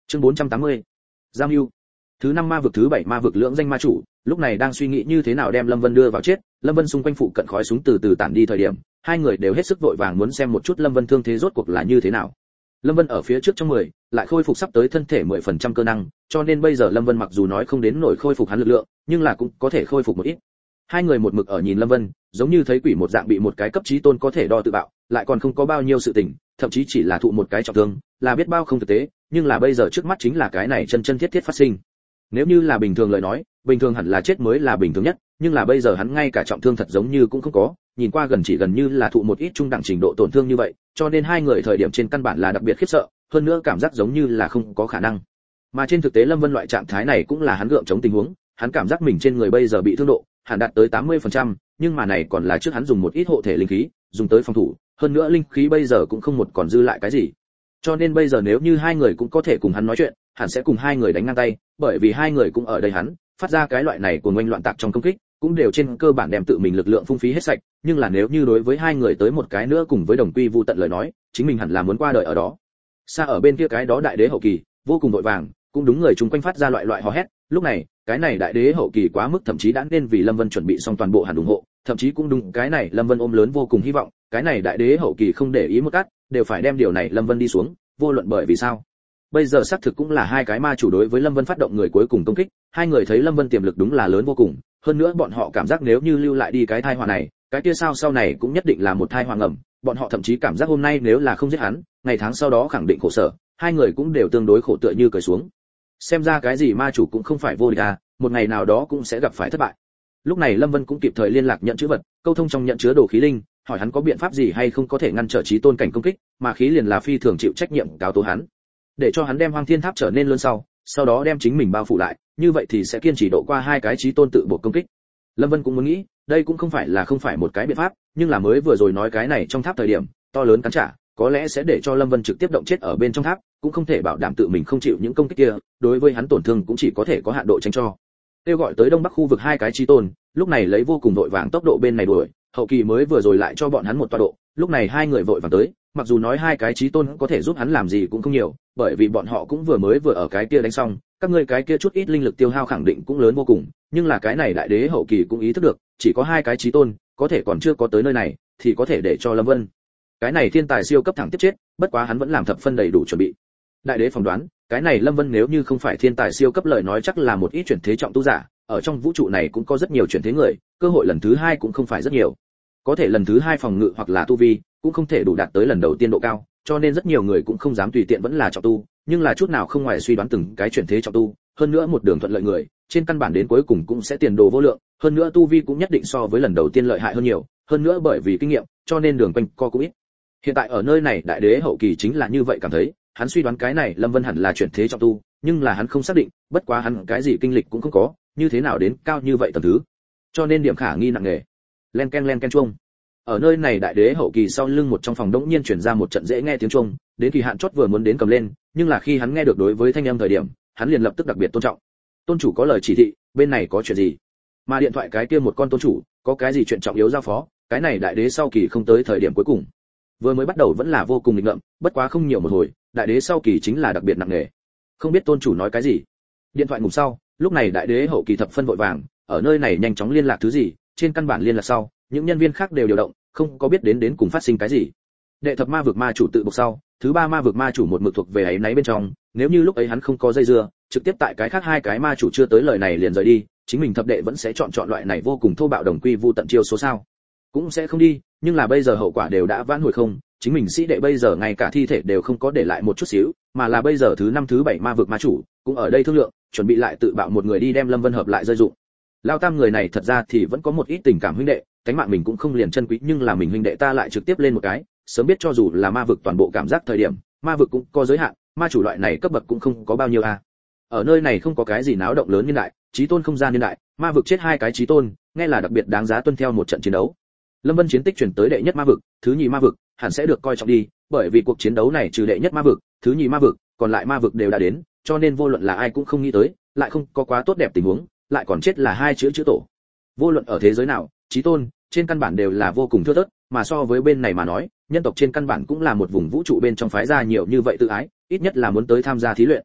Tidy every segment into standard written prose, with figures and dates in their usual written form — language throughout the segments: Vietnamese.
Chương 480. Giam Mưu. Thứ 5 ma vực thứ 7 ma vực lưỡng danh ma chủ, lúc này đang suy nghĩ như thế nào đem Lâm Vân đưa vào chết. Lâm Vân xung quanh phụ cận khói súng từ từ tản đi thời điểm, hai người đều hết sức vội vàng muốn xem một chút Lâm Vân thương thế rốt cuộc là như thế nào. Lâm Vân ở phía trước trong 10, lại khôi phục sắp tới thân thể 10% cơ năng, cho nên bây giờ Lâm Vân mặc dù nói không đến nổi khôi phục hắn lực lượng, nhưng là cũng có thể khôi phục một ít. Hai người một mực ở nhìn Lâm Vân, giống như thấy quỷ một dạng bị một cái cấp chí tôn có thể đo tự bạo, lại còn không có bao nhiêu sự tình, thậm chí chỉ là thụ một cái trọng thương, là biết bao không thực tế, nhưng là bây giờ trước mắt chính là cái này chân chân thiết thiết phát sinh. Nếu như là bình thường lời nói, bình thường hẳn là chết mới là bình thường nhất, nhưng là bây giờ hắn ngay cả trọng thương thật giống như cũng không có, nhìn qua gần như là thụ một ít trung đẳng trình độ tổn thương như vậy, cho nên hai người thời điểm trên căn bản là đặc biệt khiếp sợ, hơn nữa cảm giác giống như là không có khả năng. Mà trên thực tế Lâm Vân loại trạng thái này cũng là hắn gượng chống tình huống, hắn cảm giác mình trên người bây giờ bị thương độ, hẳn đạt tới 80%, nhưng mà này còn là trước hắn dùng một ít hộ thể linh khí, dùng tới phòng thủ, hơn nữa linh khí bây giờ cũng không một còn dư lại cái gì. Cho nên bây giờ nếu như hai người cũng có thể cùng hắn nói chuyện, hắn sẽ cùng hai người đánh ngang tay, bởi vì hai người cũng ở đây hắn, phát ra cái loại này của ngoanh loạn tạc trong công kích, cũng đều trên cơ bản đem tự mình lực lượng phung phí hết sạch, nhưng là nếu như đối với hai người tới một cái nữa cùng với đồng quy vu tận lời nói, chính mình hẳn là muốn qua đời ở đó. Xa ở bên kia cái đó đại đế hậu kỳ, vô cùng vội vàng, cũng đúng người chúng quanh phát ra loại hò hét, lúc này, cái này đại đế hậu kỳ quá mức thậm chí đã nên vì Lâm Vân chuẩn bị xong toàn bộ hẳn ủng hộ, thậm chí cũng đúng cái này Lâm Vân ôm lớn vô cùng hy vọng, cái này đại đế hậu kỳ không để ý một cắt, đều phải đem điều này Lâm Vân đi xuống, vô luận bởi vì sao. Bây giờ xác thực cũng là hai cái ma chủ đối với Lâm Vân phát động người cuối cùng công kích, hai người thấy Lâm Vân tiềm lực đúng là lớn vô cùng, hơn nữa bọn họ cảm giác nếu như lưu lại đi cái tai họa này, cái kia sao sau này cũng nhất định là một tai họa ngầm, bọn họ thậm chí cảm giác hôm nay nếu là không giết hắn, ngày tháng sau đó khẳng định khổ sở, hai người cũng đều tương đối khổ tựa như cởi xuống. Xem ra cái gì ma chủ cũng không phải vô địch à, một ngày nào đó cũng sẽ gặp phải thất bại. Lúc này Lâm Vân cũng kịp thời liên lạc nhận chữ vật, câu thông trong nhận chứa đồ khí linh, hỏi hắn có biện pháp gì hay không có thể ngăn trở chí tôn cảnh công kích, mà khí liền là phi thường chịu trách nhiệm cáo tố hắn, để cho hắn đem Hoang Thiên Tháp trở nên lớn sau đó đem chính mình bao phủ lại, như vậy thì sẽ kiên trì độ qua hai cái chí tôn tự buộc công kích. Lâm Vân cũng muốn nghĩ, đây cũng không phải một cái biện pháp, nhưng là mới vừa rồi nói cái này trong tháp thời điểm, to lớn cắn trả, có lẽ sẽ để cho Lâm Vân trực tiếp động chết ở bên trong tháp, cũng không thể bảo đảm tự mình không chịu những công kích kia, đối với hắn tổn thương cũng chỉ có thể có hạn độ tránh cho. Kêu gọi tới Đông Bắc khu vực hai cái chí tôn, lúc này lấy vô cùng vội vàng tốc độ bên này đuổi, hậu kỳ mới vừa rồi lại cho bọn hắn một tọa độ, lúc này hai người vội vàng tới, mặc dù nói hai cái chí tôn có thể giúp hắn làm gì cũng không nhiều, bởi vì bọn họ cũng mới vừa ở cái kia đánh xong, các ngươi cái kia chút ít linh lực tiêu hao khẳng định cũng lớn vô cùng, nhưng là cái này đại đế hậu kỳ cũng ý thức được, chỉ có hai cái chí tôn, có thể còn chưa có tới nơi này, thì có thể để cho Lâm Vân cái này thiên tài siêu cấp thẳng tiếp chết, bất quá hắn vẫn làm thập phân đầy đủ chuẩn bị. Đại đế phỏng đoán, cái này Lâm Vân nếu như không phải thiên tài siêu cấp lời nói chắc là một ít chuyển thế trọng tu giả, ở trong vũ trụ này cũng có rất nhiều chuyển thế người, cơ hội lần thứ hai cũng không phải rất nhiều. Có thể lần thứ hai phòng ngự hoặc là tu vi, cũng không thể đủ đạt tới lần đầu tiên độ cao, cho nên rất nhiều người cũng không dám tùy tiện vẫn là trọng tu, nhưng là chút nào không ngoài suy đoán từng cái chuyển thế trọng tu, hơn nữa một đường thuận lợi người, trên căn bản đến cuối cùng cũng sẽ tiền đồ vô lượng, hơn nữa tu vi cũng nhất định so với lần đầu tiên lợi hại hơn nhiều, hơn nữa bởi vì kinh nghiệm, cho nên đường quanh co cũng ít. Hiện tại ở nơi này đại đế hậu kỳ chính là như vậy cảm thấy, hắn suy đoán cái này Lâm Vân hẳn là chuyển thế trọng tu, nhưng là hắn không xác định, bất quá hắn cái gì kinh lịch cũng không có, như thế nào đến cao như vậy tầng thứ. Cho nên điểm khả nghi nặng nề. Len ken chuông. Ở nơi này đại đế hậu kỳ sau lưng một trong phòng đống nhiên truyền ra một trận dễ nghe tiếng chuông, đến kỳ hạn chót vừa muốn đến cầm lên, nhưng là khi hắn nghe được đối với thanh âm thời điểm, hắn liền lập tức đặc biệt tôn trọng. Tôn chủ có lời chỉ thị, bên này có chuyện gì? Mà điện thoại cái kia một con tôn chủ, có cái gì chuyện trọng yếu giao phó, cái này đại đế sau kỳ không tới thời điểm cuối cùng. Vừa mới bắt đầu vẫn là vô cùng nghịch ngợm, bất quá không nhiều một hồi, đại đế sau kỳ chính là đặc biệt nặng nề. Không biết tôn chủ nói cái gì. Điện thoại ngủ sau, lúc này đại đế hậu kỳ thập phân vội vàng, ở nơi này nhanh chóng liên lạc thứ gì, trên căn bản liên lạc sau, những nhân viên khác đều điều động, không có biết đến cùng phát sinh cái gì. Đệ thập ma vực ma chủ tự buộc sau, thứ ba ma vực ma chủ một mực thuộc về ấy nấy bên trong, nếu như lúc ấy hắn không có dây dưa, trực tiếp tại cái khác hai cái ma chủ chưa tới lời này liền rời đi, chính mình thập đệ vẫn sẽ chọn loại này vô cùng thô bạo đồng quy vu tận chiêu số sao? Cũng sẽ không đi, nhưng là bây giờ hậu quả đều đã vãn hồi không, chính mình sĩ đệ bây giờ ngay cả thi thể đều không có để lại một chút xíu, mà là bây giờ thứ năm thứ bảy ma vực ma chủ cũng ở đây thương lượng, chuẩn bị lại tự bạo một người đi đem Lâm Vân hợp lại rơi dụng. Lao tam người này thật ra thì vẫn có một ít tình cảm huynh đệ, cánh mạng mình cũng không liền chân quý, nhưng là mình huynh đệ ta lại trực tiếp lên một cái, sớm biết cho dù là ma vực toàn bộ cảm giác thời điểm, ma vực cũng có giới hạn, ma chủ loại này cấp bậc cũng không có bao nhiêu a. Ở nơi này không có cái gì náo động lớn niên đại, chí tôn không gian niên đại, ma vực chết hai cái chí tôn, nghe là đặc biệt đáng giá tuân theo một trận chiến đấu. Lâm Vân chiến tích chuyển tới đệ nhất ma vực, thứ nhì ma vực, hẳn sẽ được coi trọng đi, bởi vì cuộc chiến đấu này trừ đệ nhất ma vực, thứ nhì ma vực, còn lại ma vực đều đã đến, cho nên vô luận là ai cũng không nghĩ tới, lại không có quá tốt đẹp tình huống, lại còn chết là hai chữ tổ. Vô luận ở thế giới nào, chí tôn, trên căn bản đều là vô cùng thưa thớt, mà so với bên này mà nói, nhân tộc trên căn bản cũng là một vùng vũ trụ bên trong phái ra nhiều như vậy tự ái, ít nhất là muốn tới tham gia thí luyện.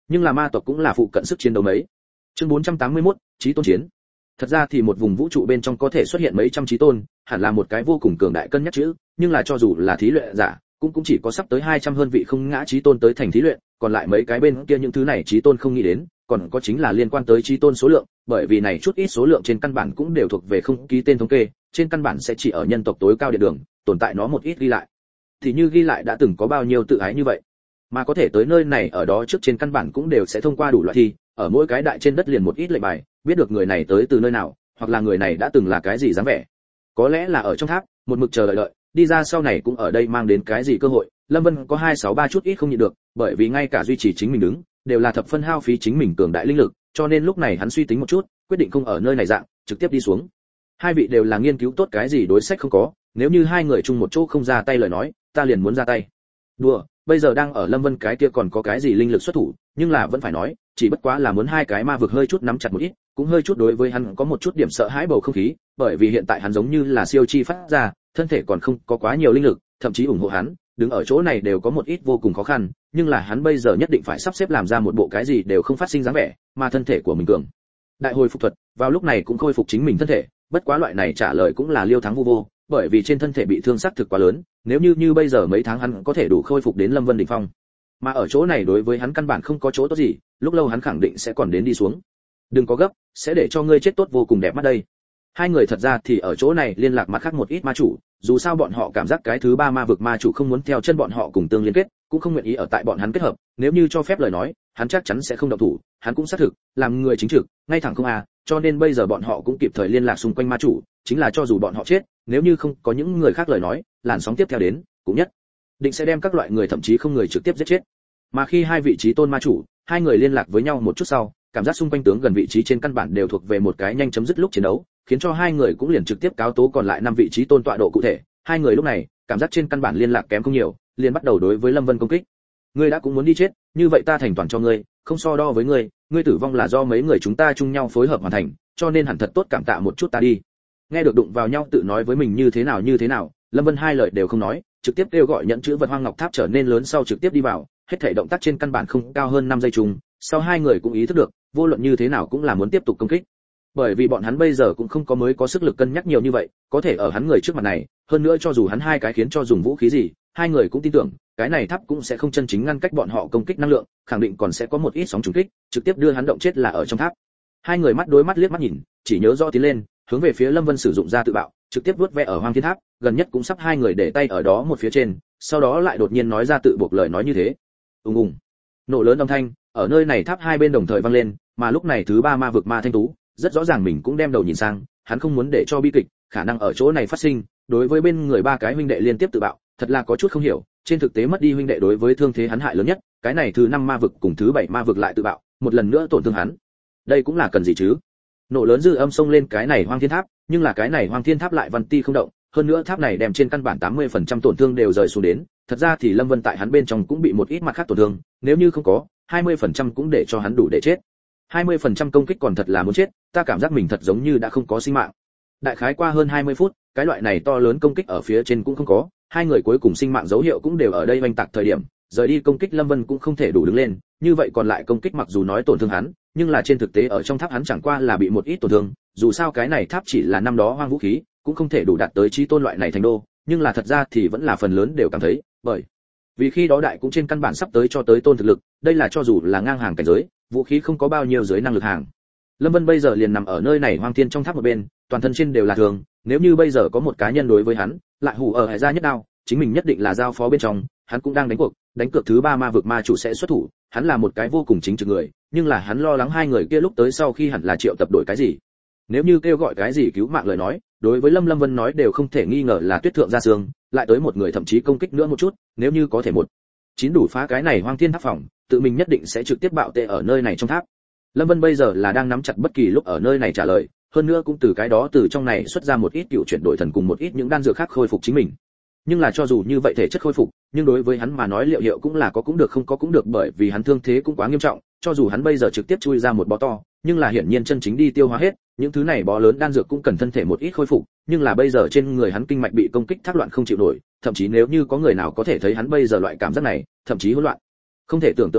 nhưng là ma tộc cũng là phụ cận sức chiến đấu mấy. Chương 481, chí tôn chiến. Thật ra thì một vùng vũ trụ bên trong có thể xuất hiện mấy trăm chí tôn, hẳn là một cái vô cùng cường đại cân nhắc chữ, nhưng là cho dù là thí luyện giả, cũng chỉ có sắp tới 200 hơn vị không ngã chí tôn tới thành thí luyện, còn lại mấy cái bên kia những thứ này chí tôn không nghĩ đến, còn có chính là liên quan tới chí tôn số lượng, bởi vì này chút ít số lượng trên căn bản cũng đều thuộc về không ký tên thống kê, trên căn bản sẽ chỉ ở nhân tộc tối cao địa đường, tồn tại nó một ít ghi lại. Thì như ghi lại đã từng có bao nhiêu tự ái như vậy, mà có thể tới nơi này ở đó trước trên căn bản cũng đều sẽ thông qua đủ loại thi, ở mỗi cái đại trên đất liền một ít lệnh bài, biết được người này tới từ nơi nào, hoặc là người này đã từng là cái gì dáng vẻ. Có lẽ là ở trong tháp, một mực chờ đợi, đi ra sau này cũng ở đây mang đến cái gì cơ hội. Lâm Vân có 263 chút ít không nhịn được, bởi vì ngay cả duy trì chính mình đứng, đều là thập phân hao phí chính mình cường đại linh lực, cho nên lúc này hắn suy tính một chút, quyết định không ở nơi này dạng, trực tiếp đi xuống. Hai vị đều là nghiên cứu tốt cái gì đối sách không có, nếu như hai người chung một chỗ không ra tay lời nói, ta liền muốn ra tay. Đùa, bây giờ đang ở Lâm Vân cái kia còn có cái gì linh lực xuất thủ, nhưng là vẫn phải nói, chỉ bất quá là muốn hai cái ma vực hơi chút nắm chặt một ít, cũng hơi chút đối với hắn có một chút điểm sợ hãi bầu không khí, bởi vì hiện tại hắn giống như là siêu chi phát ra, thân thể còn không có quá nhiều linh lực, thậm chí ủng hộ hắn, đứng ở chỗ này đều có một ít vô cùng khó khăn, nhưng là hắn bây giờ nhất định phải sắp xếp làm ra một bộ cái gì đều không phát sinh dáng vẻ, mà thân thể của mình cường. Đại hồi phục thuật, vào lúc này cũng khôi phục chính mình thân thể, bất quá loại này trả lời cũng là liêu thắng vu vô, bởi vì trên thân thể bị thương xác thực quá lớn, nếu như bây giờ mấy tháng hắn có thể đủ khôi phục đến Lâm Vân đỉnh phong. Mà ở chỗ này đối với hắn căn bản không có chỗ tốt gì, lúc lâu hắn khẳng định sẽ còn đến đi xuống. Đừng có gấp, sẽ để cho ngươi chết tốt vô cùng đẹp mắt đây. Hai người thật ra thì ở chỗ này liên lạc mặt khác một ít ma chủ, dù sao bọn họ cảm giác cái thứ ba ma vực ma chủ không muốn theo chân bọn họ cùng tương liên kết, cũng không nguyện ý ở tại bọn hắn kết hợp, nếu như cho phép lời nói, hắn chắc chắn sẽ không động thủ, hắn cũng xác thực, làm người chính trực, ngay thẳng không à, cho nên bây giờ bọn họ cũng kịp thời liên lạc xung quanh ma chủ, chính là cho dù bọn họ chết, nếu như không có những người khác lời nói, làn sóng tiếp theo đến, cũng nhất định sẽ đem các loại người thậm chí không người trực tiếp giết chết. Mà khi hai vị trí tôn ma chủ, hai người liên lạc với nhau một chút sau, cảm giác xung quanh tướng gần vị trí trên căn bản đều thuộc về một cái nhanh chấm dứt lúc chiến đấu, khiến cho hai người cũng liền trực tiếp cáo tố còn lại năm vị trí tôn tọa độ cụ thể. Hai người lúc này, cảm giác trên căn bản liên lạc kém không nhiều, liền bắt đầu đối với Lâm Vân công kích. Ngươi đã cũng muốn đi chết, như vậy ta thành toàn cho ngươi, không so đo với ngươi, ngươi tử vong là do mấy người chúng ta chung nhau phối hợp hoàn thành, cho nên hẳn thật tốt cảm tạ một chút ta đi. Nghe được đụng vào nhau tự nói với mình như thế nào, Lâm Vân hai lời đều không nói, trực tiếp kêu gọi nhận chữ vật hoang ngọc tháp trở nên lớn sau trực tiếp đi vào, hết thảy động tác trên căn bản không cao hơn 5 giây chung, sau hai người cũng ý thức được, vô luận như thế nào cũng là muốn tiếp tục công kích. Bởi vì bọn hắn bây giờ cũng không có mới có sức lực cân nhắc nhiều như vậy, có thể ở hắn người trước mặt này, hơn nữa cho dù hắn hai cái khiến cho dùng vũ khí gì, hai người cũng tin tưởng, cái này tháp cũng sẽ không chân chính ngăn cách bọn họ công kích năng lượng, khẳng định còn sẽ có một ít sóng trùng kích, trực tiếp đưa hắn động chết là ở trong tháp. Hai người mắt đối mắt liếc mắt nhìn, chỉ nhớ rõ tiến lên, hướng về phía Lâm Vân sử dụng ra tự bạo, trực tiếp vuốt ve ở Hoang Thiên Tháp, gần nhất cũng sắp hai người để tay ở đó một phía trên, sau đó lại đột nhiên nói ra tự buộc lời nói như thế. Ùng, nổ lớn âm thanh, ở nơi này tháp hai bên đồng thời vang lên, mà lúc này thứ ba ma vực ma thanh tú, rất rõ ràng mình cũng đem đầu nhìn sang, hắn không muốn để cho bi kịch khả năng ở chỗ này phát sinh, đối với bên người ba cái huynh đệ liên tiếp tự bạo, thật là có chút không hiểu, trên thực tế mất đi huynh đệ đối với thương thế hắn hại lớn nhất, cái này thứ năm ma vực cùng thứ bảy ma vực lại tự bạo, một lần nữa tổn thương hắn. Đây cũng là cần gì chứ? Nổ lớn dư âm xông lên cái này Hoang Thiên Tháp, nhưng là cái này Hoang Thiên Tháp lại văn ti không động, hơn nữa tháp này đem trên căn bản 80% tổn thương đều rời xuống đến, thật ra thì Lâm Vân tại hắn bên trong cũng bị một ít mặt khác tổn thương, nếu như không có, 20% cũng để cho hắn đủ để chết. 20% công kích còn thật là muốn chết, ta cảm giác mình thật giống như đã không có sinh mạng. Đại khái qua hơn 20 phút, cái loại này to lớn công kích ở phía trên cũng không có, hai người cuối cùng sinh mạng dấu hiệu cũng đều ở đây oanh tạc thời điểm, rời đi công kích Lâm Vân cũng không thể đủ đứng lên, như vậy còn lại công kích mặc dù nói tổn thương hắn, nhưng là trên thực tế ở trong tháp hắn chẳng qua là bị một ít tổn thương, dù sao cái này tháp chỉ là năm đó hoang vũ khí, cũng không thể đủ đạt tới chí tôn loại này thành đô, nhưng là thật ra thì vẫn là phần lớn đều cảm thấy, bởi vì khi đó đại cũng trên căn bản sắp tới cho tới tôn thực lực, đây là cho dù là ngang hàng cảnh giới, vũ khí không có bao nhiêu dưới năng lực hàng. Lâm Vân bây giờ liền nằm ở nơi này hoang thiên trong tháp một bên, toàn thân trên đều là thương, nếu như bây giờ có một cá nhân đối với hắn, lại hù ở hải ra nhất đao, chính mình nhất định là giao phó bên trong, hắn cũng đang đánh cược thứ ba ma vực ma chủ sẽ xuất thủ, hắn là một cái vô cùng chính trực người, nhưng là hắn lo lắng hai người kia lúc tới sau khi hẳn là triệu tập đổi cái gì. Nếu như kêu gọi cái gì cứu mạng lời nói, đối với Lâm Vân nói đều không thể nghi ngờ là tuyết thượng ra xương, lại tới một người thậm chí công kích nữa một chút, nếu như có thể một chín đủ phá cái này hoang thiên tháp phòng, tự mình nhất định sẽ trực tiếp bạo tệ ở nơi này trong tháp. Lâm Vân bây giờ là đang nắm chặt bất kỳ lúc ở nơi này trả lời, hơn nữa cũng từ cái đó từ trong này xuất ra một ít cựu chuyển đổi thần cùng một ít những đan dược khác khôi phục chính mình. Nhưng là cho dù như vậy thể chất khôi phục, nhưng đối với hắn mà nói liệu hiệu cũng là có cũng được không có cũng được, bởi vì hắn thương thế cũng quá nghiêm trọng, cho dù hắn bây giờ trực tiếp chui ra một bó to, nhưng là hiển nhiên chân chính đi tiêu hóa hết, những thứ này bó lớn đan dược cũng cần thân thể một ít khôi phục, nhưng là bây giờ trên người hắn kinh mạch bị công kích thác loạn không chịu nổi, thậm chí nếu như có người nào có thể thấy hắn bây giờ loại cảm giác này, thậm chí hỗn loạn, không thể tưởng tượng nổi,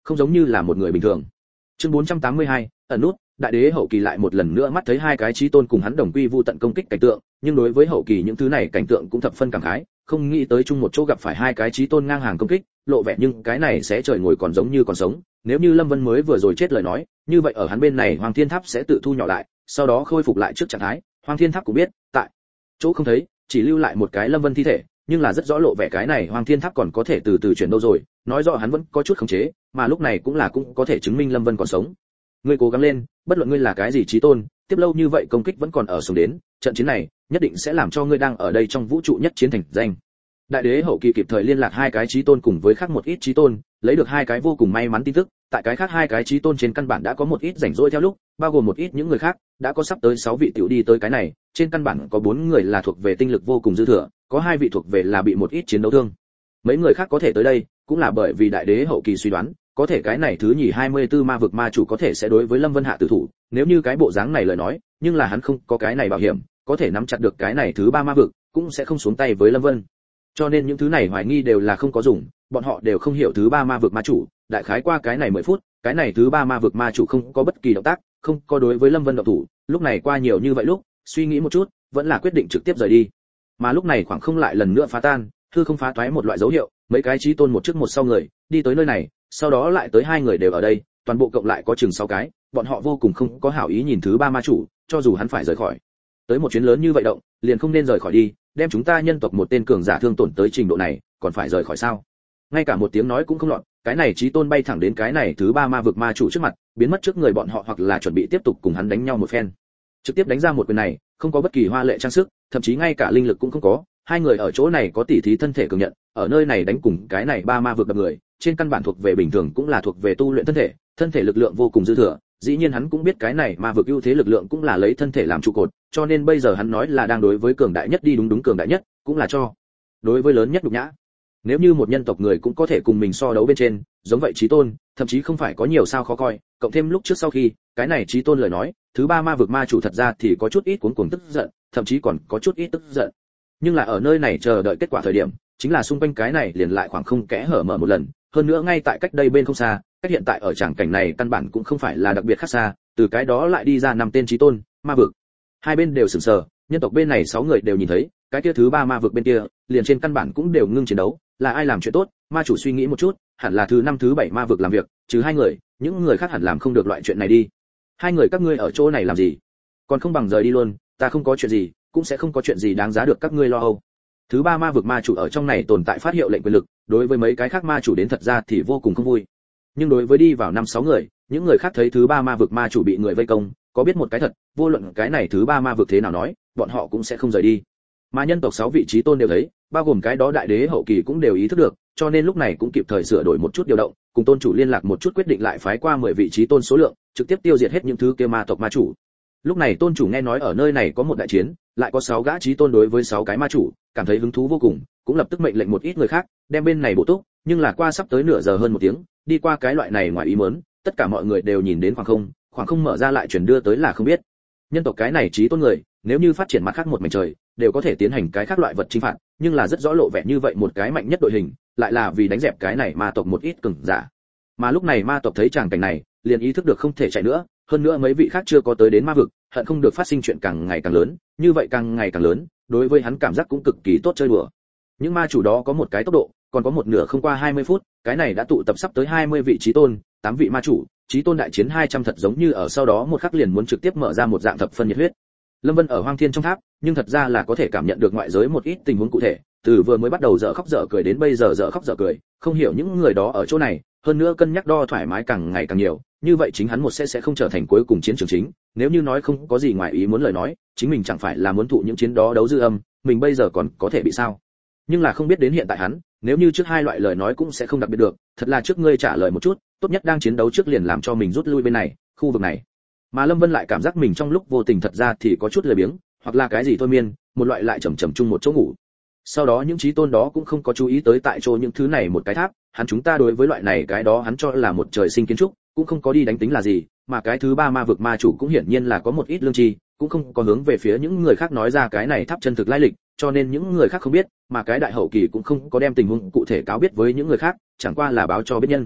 không giống như là một người bình thường. Chương 482, ẩn nút. Đại đế hậu kỳ lại một lần nữa mắt thấy hai cái chí tôn cùng hắn đồng quy vu tận công kích cảnh tượng, nhưng đối với hậu kỳ những thứ này cảnh tượng cũng thập phân cảm khái, không nghĩ tới chung một chỗ gặp phải hai cái chí tôn ngang hàng công kích, lộ vẻ nhưng cái này sẽ trời ngồi còn giống như còn sống, nếu như Lâm Vân mới vừa rồi chết lời nói, như vậy ở hắn bên này Hoàng Thiên Tháp sẽ tự thu nhỏ lại, sau đó khôi phục lại trước trạng thái. Hoàng Thiên Tháp cũng biết, tại chỗ không thấy, chỉ lưu lại một cái Lâm Vân thi thể, nhưng là rất rõ lộ vẻ cái này Hoàng Thiên Tháp còn có thể từ từ chuyển đâu rồi, nói rõ hắn vẫn có chút khống chế, mà lúc này cũng có thể chứng minh Lâm Vân còn sống. Ngươi cố gắng lên, bất luận ngươi là cái gì chí tôn, tiếp lâu như vậy công kích vẫn còn ở sống đến, trận chiến này nhất định sẽ làm cho ngươi đang ở đây trong vũ trụ nhất chiến thành danh. Đại đế hậu kỳ kịp thời liên lạc hai cái chí tôn cùng với khác một ít chí tôn, lấy được hai cái vô cùng may mắn tin tức, tại cái khác hai cái chí tôn trên căn bản đã có một ít rảnh rỗi theo lúc, bao gồm một ít những người khác, đã có sắp tới 6 vị tiểu đi tới cái này, trên căn bản có 4 người là thuộc về tinh lực vô cùng dư thừa, có 2 vị thuộc về là bị một ít chiến đấu thương. Mấy người khác có thể tới đây, cũng là bởi vì đại đế hậu kỳ suy đoán, có thể cái này thứ nhì 24 ma vực ma chủ có thể sẽ đối với Lâm Vân hạ tử thủ, nếu như cái bộ dáng này lời nói, nhưng là hắn không có cái này bảo hiểm, có thể nắm chặt được cái này thứ 3 ma vực, cũng sẽ không xuống tay với Lâm Vân. Cho nên những thứ này hoài nghi đều là không có dùng, bọn họ đều không hiểu thứ 3 ma vực ma chủ, đại khái qua cái này 10 phút, cái này thứ 3 ma vực ma chủ không có bất kỳ động tác, không có đối với Lâm Vân động thủ, lúc này qua nhiều như vậy lúc, suy nghĩ một chút, vẫn là quyết định trực tiếp rời đi. Mà lúc này khoảng không lại lần nữa phá tan, hư không phá toái một loại dấu hiệu, mấy cái chí tôn một trước một sau người, đi tới nơi này, sau đó lại tới 2 người đều ở đây, toàn bộ cộng lại có chừng 6 cái, bọn họ vô cùng không có hảo ý nhìn thứ 3 ma chủ, cho dù hắn phải rời khỏi. Tới một chuyến lớn như vậy động, liền không nên rời khỏi đi, đem chúng ta nhân tộc một tên cường giả thương tổn tới trình độ này, còn phải rời khỏi sao? Ngay cả một tiếng nói cũng không lọt, cái này chí tôn bay thẳng đến cái này thứ 3 ma vực ma chủ trước mặt, biến mất trước người bọn họ hoặc là chuẩn bị tiếp tục cùng hắn đánh nhau một phen. Trực tiếp đánh ra một quyền này, không có bất kỳ hoa lệ trang sức, thậm chí ngay cả linh lực cũng không có, 2 người ở chỗ này có tỉ thí thân thể cường nhận, ở nơi này đánh cùng cái này 3 ma vực đập người, trên căn bản thuộc về bình thường cũng là thuộc về tu luyện thân thể lực lượng vô cùng dư thừa, dĩ nhiên hắn cũng biết cái này ma vực ưu thế lực lượng cũng là lấy thân thể làm trụ cột, cho nên bây giờ hắn nói là đang đối với cường đại nhất đi đúng cường đại nhất, cũng là cho đối với lớn nhất nhục nhã. Nếu như một nhân tộc người cũng có thể cùng mình so đấu bên trên, giống vậy chí tôn, thậm chí không phải có nhiều sao khó coi, cộng thêm lúc trước sau khi, cái này chí tôn lời nói, thứ 3 ma vực ma chủ thật ra thì có chút ít cuống cuồng tức giận, thậm chí còn có chút ít tức giận. Nhưng là ở nơi này chờ đợi kết quả thời điểm, chính là xung quanh cái này liền lại khoảng không kẽ hở mở một lần, hơn nữa ngay tại cách đây bên không xa, cách hiện tại ở tràng cảnh này căn bản cũng không phải là đặc biệt khác xa, từ cái đó lại đi ra 5 tên chí tôn, ma vực. Hai bên đều sửng sờ, nhân tộc bên này 6 người đều nhìn thấy, cái kia thứ 3 ma vực bên kia, liền trên căn bản cũng đều ngưng chiến đấu, là ai làm chuyện tốt, ma chủ suy nghĩ một chút, hẳn là thứ 5 thứ 7 ma vực làm việc, trừ 2 người, những người khác hẳn làm không được loại chuyện này đi. 2 người các ngươi ở chỗ này làm gì? Còn không bằng rời đi luôn, ta không có chuyện gì, cũng sẽ không có chuyện gì đáng giá được các ngươi lo âu. Thứ 3 ma vực ma chủ ở trong này tồn tại phát hiệu lệnh quyền lực, đối với mấy cái khác ma chủ đến thật ra thì vô cùng không vui. Nhưng đối với đi vào 5-6 người, những người khác thấy thứ 3 ma vực ma chủ bị người vây công, có biết một cái thật, vô luận cái này thứ 3 ma vực thế nào nói, bọn họ cũng sẽ không rời đi. Mà nhân tộc 6 vị trí tôn đều thấy, bao gồm cái đó đại đế hậu kỳ cũng đều ý thức được, cho nên lúc này cũng kịp thời sửa đổi một chút điều động, cùng tôn chủ liên lạc một chút quyết định lại phái qua 10 vị trí tôn số lượng, trực tiếp tiêu diệt hết những thứ kia ma tộc ma chủ. Lúc này tôn chủ nghe nói ở nơi này có một đại chiến, lại có 6 gã trí tôn đối với 6 cái ma chủ, cảm thấy hứng thú vô cùng, cũng lập tức mệnh lệnh một ít người khác, đem bên này bổ túc, nhưng là qua sắp tới nửa giờ hơn một tiếng, đi qua cái loại này ngoài ý muốn, tất cả mọi người đều nhìn đến khoảng không mở ra lại chuyển đưa tới là không biết. Nhân tộc cái này trí tôn người, nếu như phát triển mặt khác một mảnh trời, đều có thể tiến hành cái khác loại vật chinh phạt, nhưng là rất rõ lộ vẻ như vậy một cái mạnh nhất đội hình, lại là vì đánh dẹp cái này ma tộc một ít cường giả. Mà lúc này ma tộc thấy tràng cảnh này, liền ý thức được không thể chạy nữa, hơn nữa mấy vị khác chưa có tới đến ma vực, hận không được phát sinh chuyện càng ngày càng lớn, như vậy càng ngày càng lớn, đối với hắn cảm giác cũng cực kỳ tốt chơi đùa. Những ma chủ đó có một cái tốc độ, còn có một nửa không qua 20 phút, cái này đã tụ tập sắp tới 20 vị chí tôn, 8 vị ma chủ, chí tôn đại chiến 200 thật giống như ở sau đó một khắc liền muốn trực tiếp mở ra một dạng thập phân nhiệt huyết. Lâm Vân ở Hoang Thiên trong tháp, nhưng thật ra là có thể cảm nhận được ngoại giới một ít tình huống cụ thể, từ vừa mới bắt đầu dở khóc dở cười đến bây giờ dở khóc dở cười, không hiểu những người đó ở chỗ này, hơn nữa cân nhắc đo thoải mái càng ngày càng nhiều, như vậy chính hắn một sẽ không trở thành cuối cùng chiến trường chính, nếu như nói không có gì ngoài ý muốn lời nói, chính mình chẳng phải là muốn thụ những chiến đó đấu dư âm, mình bây giờ còn có thể bị sao? Nhưng là không biết đến hiện tại hắn, nếu như trước hai loại lời nói cũng sẽ không đặc biệt được, thật là trước ngươi trả lời một chút, tốt nhất đang chiến đấu trước liền làm cho mình rút lui bên này, khu vực này. Mà Lâm Vân lại cảm giác mình trong lúc vô tình thật ra thì có chút lười biếng, hoặc là cái gì thôi miên, một loại lại chầm chung một chỗ ngủ. Sau đó những chí tôn đó cũng không có chú ý tới tại chỗ những thứ này một cái tháp, hắn chúng ta đối với loại này cái đó hắn cho là một trời sinh kiến trúc, cũng không có đi đánh tính là gì, mà cái thứ ba ma vực ma chủ cũng hiển nhiên là có một ít lương tri, cũng không có hướng về phía những người khác nói ra cái này tháp chân thực lai lịch, cho nên những người khác không biết, mà cái đại hậu kỳ cũng không có đem tình huống cụ thể cáo biết với những người khác, chẳng qua là báo cho biết nhân.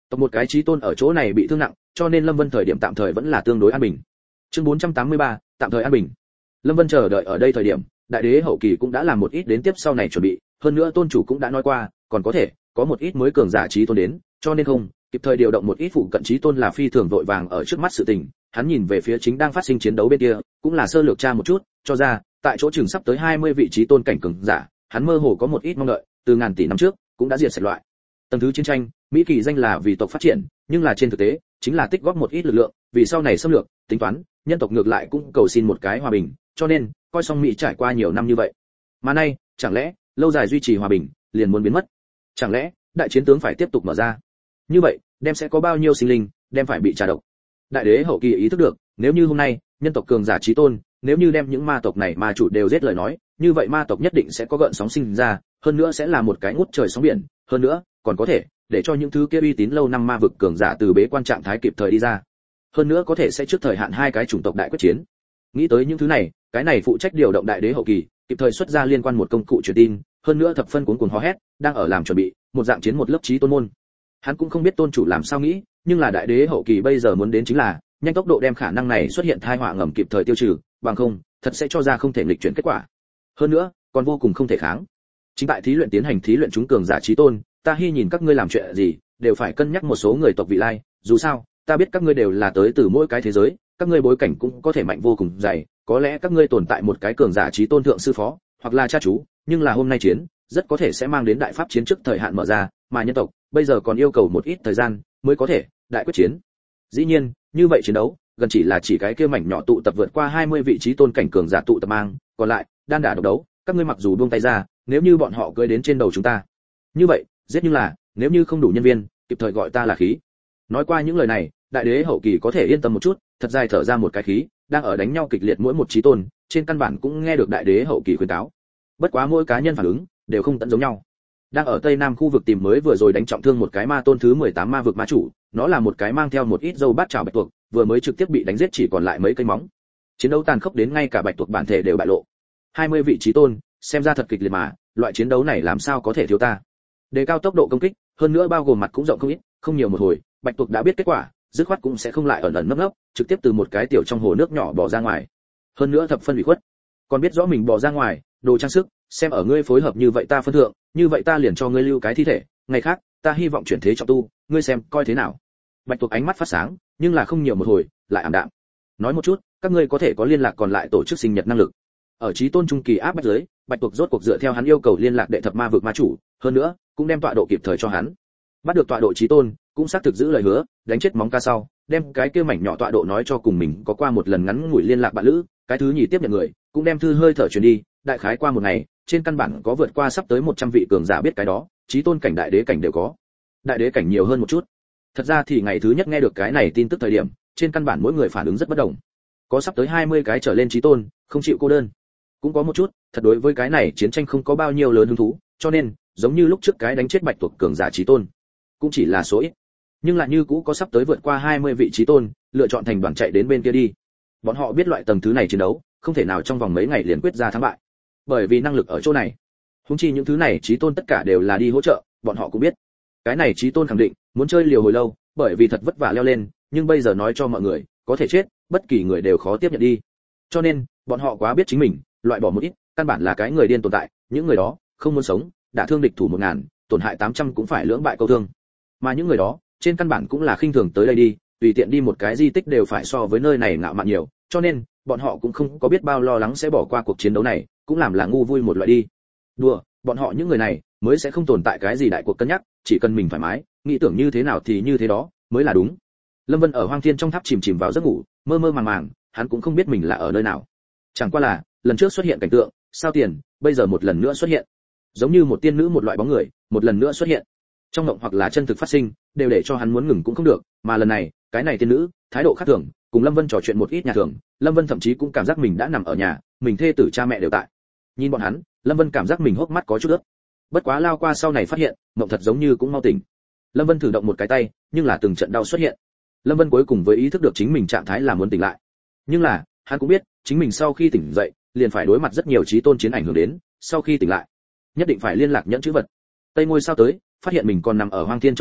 Tộc một cái chí tôn ở chỗ này bị thương nặng, cho nên Lâm Vân thời điểm tạm thời vẫn là tương đối an bình. Chương 483, tạm thời an bình. Lâm Vân chờ đợi ở đây thời điểm, đại đế hậu kỳ cũng đã làm một ít đến tiếp sau này chuẩn bị, hơn nữa tôn chủ cũng đã nói qua, còn có thể có một ít mới cường giả chí tôn đến, cho nên không kịp thời điều động một ít phụ cận chí tôn là phi thường vội vàng ở trước mắt sự tình. Hắn nhìn về phía chính đang phát sinh chiến đấu bên kia, cũng là sơ lược tra một chút, cho ra, tại chỗ trường sắp tới 20 vị chí tôn cảnh cường giả, hắn mơ hồ có một ít mong đợi, từ ngàn tỷ năm trước cũng đã diệt sạch loại. Tầng thứ chiến tranh, Mỹ kỳ danh là vì tộc phát triển, nhưng là trên thực tế, chính là tích góp một ít lực lượng, vì sau này xâm lược, tính toán, nhân tộc ngược lại cũng cầu xin một cái hòa bình, cho nên, coi xong Mỹ trải qua nhiều năm như vậy. Mà nay, chẳng lẽ, lâu dài duy trì hòa bình, liền muốn biến mất? Chẳng lẽ, đại chiến tướng phải tiếp tục mở ra? Như vậy, đem sẽ có bao nhiêu sinh linh, đem phải bị trà độc. Đại đế hậu kỳ ý thức được, nếu như hôm nay, nhân tộc cường giả chí tôn, nếu như đem những ma tộc này ma chủ đều giết lời nói, như vậy ma tộc nhất định sẽ có gợn sóng sinh ra, hơn nữa sẽ là một cái ngút trời sóng biển, hơn nữa, còn có thể để cho những thứ kia uy tín lâu năm ma vực cường giả từ bế quan trạng thái kịp thời đi ra. Hơn nữa có thể sẽ trước thời hạn hai cái chủng tộc đại quyết chiến. Nghĩ tới những thứ này, cái này phụ trách điều động đại đế hậu kỳ, kịp thời xuất ra liên quan một công cụ truyền tin, hơn nữa thập phân cuống cuồng hò hét, đang ở làm chuẩn bị, một dạng chiến một lớp chí tôn môn. Hắn cũng không biết tôn chủ làm sao nghĩ, nhưng là đại đế hậu kỳ bây giờ muốn đến chính là nhanh tốc độ đem khả năng này xuất hiện tai họa ngầm kịp thời tiêu trừ, bằng không, thật sẽ cho ra không thể nghịch chuyển kết quả. Hơn nữa, còn vô cùng không thể kháng. Chính tại thí luyện tiến hành thí luyện chúng cường giả chí tôn, ta hy nhìn các ngươi làm chuyện gì, đều phải cân nhắc một số người tộc vị lai, dù sao, ta biết các ngươi đều là tới từ mỗi cái thế giới, các ngươi bối cảnh cũng có thể mạnh vô cùng dày, có lẽ các ngươi tồn tại một cái cường giả chí tôn thượng sư phó, hoặc là cha chú, nhưng là hôm nay chiến, rất có thể sẽ mang đến đại pháp chiến trước thời hạn mở ra, mà nhân tộc bây giờ còn yêu cầu một ít thời gian mới có thể đại quyết chiến. Dĩ nhiên, như vậy chiến đấu, gần chỉ là chỉ cái kia mảnh nhỏ tụ tập vượt qua 20 vị trí tôn cảnh cường giả tụ tập mang, còn lại, đan đả độc đấu, các ngươi mặc dù buông tay ra, nếu như bọn họ cưỡi đến trên đầu chúng ta. Như vậy, giết nhưng là, nếu như không đủ nhân viên, kịp thời gọi ta là khí. Nói qua những lời này, đại đế hậu kỳ có thể yên tâm một chút, thật dài thở ra một cái khí, đang ở đánh nhau kịch liệt mỗi một chí tôn, trên căn bản cũng nghe được đại đế hậu kỳ khuyên cáo. Bất quá mỗi cá nhân phản ứng đều không tận giống nhau. Đang ở tây nam khu vực tìm mới vừa rồi đánh trọng thương một cái ma tôn thứ 18 ma vực ma chủ, nó là một cái mang theo một ít dâu bát chảo bạch tuộc, vừa mới trực tiếp bị đánh giết chỉ còn lại mấy cây móng. Chiến đấu tàn khốc đến ngay cả bạch tuộc bản thể đều bại lộ. 20 vị chí tôn, xem ra thật kịch liệt mà, loại chiến đấu này làm sao có thể thiếu ta. Đề cao tốc độ công kích, hơn nữa bao gồm mặt cũng rộng không ít, không nhiều một hồi, bạch tuộc đã biết kết quả, dứt khoát cũng sẽ không lại ẩn ẩn nấp nấp, trực tiếp từ một cái tiểu trong hồ nước nhỏ bỏ ra ngoài. Hơn nữa thập phân ủy khuất, còn biết rõ mình bỏ ra ngoài, đồ trang sức, xem ở ngươi phối hợp như vậy ta phân thượng, như vậy ta liền cho ngươi lưu cái thi thể, ngày khác, ta hy vọng chuyển thế trọng tu, ngươi xem coi thế nào. Bạch tuộc ánh mắt phát sáng, nhưng là không nhiều một hồi, lại ảm đạm. Nói một chút, các ngươi có thể có liên lạc còn lại tổ chức sinh nhật năng lực. Ở chí tôn trung kỳ áp bách dưới, bạch tuộc rốt cuộc dựa theo hắn yêu cầu liên lạc đệ thập ma vực ma chủ, hơn nữa, cũng đem tọa độ kịp thời cho hắn. Bắt được tọa độ chí tôn, cũng xác thực giữ lời hứa, đánh chết móng ca sau, đem cái kia mảnh nhỏ tọa độ nói cho cùng mình có qua một lần ngắn ngủi liên lạc bạn lữ, cái thứ nhì tiếp nhận người, cũng đem thư hơi thở truyền đi, đại khái qua một ngày, trên căn bản có vượt qua sắp tới 100 vị cường giả biết cái đó, chí tôn cảnh đại đế cảnh đều có. Đại đế cảnh nhiều hơn một chút. Thật ra thì ngày thứ nhất nghe được cái này tin tức thời điểm, trên căn bản mỗi người phản ứng rất bất đồng. Có sắp tới 20 cái trở lên chí tôn, không chịu cô đơn. Cũng có một chút, thật đối với cái này chiến tranh không có bao nhiêu lớn hứng thú, cho nên, giống như lúc trước cái đánh chết bạch tuộc cường giả chí tôn, cũng chỉ là số ít. Nhưng lại như cũ có sắp tới vượt qua 20 vị chí tôn, lựa chọn thành đoàn chạy đến bên kia đi. Bọn họ biết loại tầng thứ này chiến đấu, không thể nào trong vòng mấy ngày liền quyết ra thắng bại. Bởi vì năng lực ở chỗ này. Huống chi những thứ này chí tôn tất cả đều là đi hỗ trợ, bọn họ cũng biết. Cái này chí tôn khẳng định muốn chơi liều hồi lâu, bởi vì thật vất vả leo lên, nhưng bây giờ nói cho mọi người, có thể chết, bất kỳ người đều khó tiếp nhận đi. Cho nên, bọn họ quá biết chính mình, loại bỏ một ít, căn bản là cái người điên tồn tại, những người đó không muốn sống, đả thương địch thủ 1000, tổn hại 800 cũng phải lưỡng bại câu thương. Mà những người đó, trên căn bản cũng là khinh thường tới đây đi, tùy tiện đi một cái di tích đều phải so với nơi này ngạo mạn nhiều, cho nên, bọn họ cũng không có biết bao lo lắng sẽ bỏ qua cuộc chiến đấu này, cũng làm là ngu vui một loại đi. Đùa, bọn họ những người này mới sẽ không tồn tại cái gì đại cuộc cân nhắc, chỉ cần mình thoải mái, nghĩ tưởng như thế nào thì như thế đó, mới là đúng. Lâm Vân ở Hoang Thiên trong tháp chìm vào giấc ngủ, mơ mơ màng màng, hắn cũng không biết mình là ở nơi nào. Chẳng qua là, lần trước xuất hiện cảnh tượng, sao tiền, bây giờ một lần nữa xuất hiện. Giống như một tiên nữ một loại bóng người, một lần nữa xuất hiện. Trong mộng hoặc là chân thực phát sinh, đều để cho hắn muốn ngừng cũng không được, mà lần này, cái này tiên nữ, thái độ khác thường, cùng Lâm Vân trò chuyện một ít nhà thường, Lâm Vân thậm chí cũng cảm giác mình đã nằm ở nhà, mình thê tử cha mẹ đều tại. Nhìn bọn hắn, Lâm Vân cảm giác mình hốc mắt có chút ướt. Bất quá lao qua sau này phát hiện, mộng thật giống như cũng mau tỉnh. Lâm Vân thử động một cái tay, nhưng là từng trận đau xuất hiện. Lâm Vân cuối cùng với ý thức được chính mình trạng thái là muốn tỉnh lại. Nhưng là, hắn cũng biết, chính mình sau khi tỉnh dậy, liền phải đối mặt rất nhiều chí tôn chiến ảnh hưởng đến, sau khi tỉnh lại, nhất định phải liên lạc nhẫn chữ vật. Tây ngôi sao tới, phát hiện mình còn nằm ở Hoang Thiên trong tháp,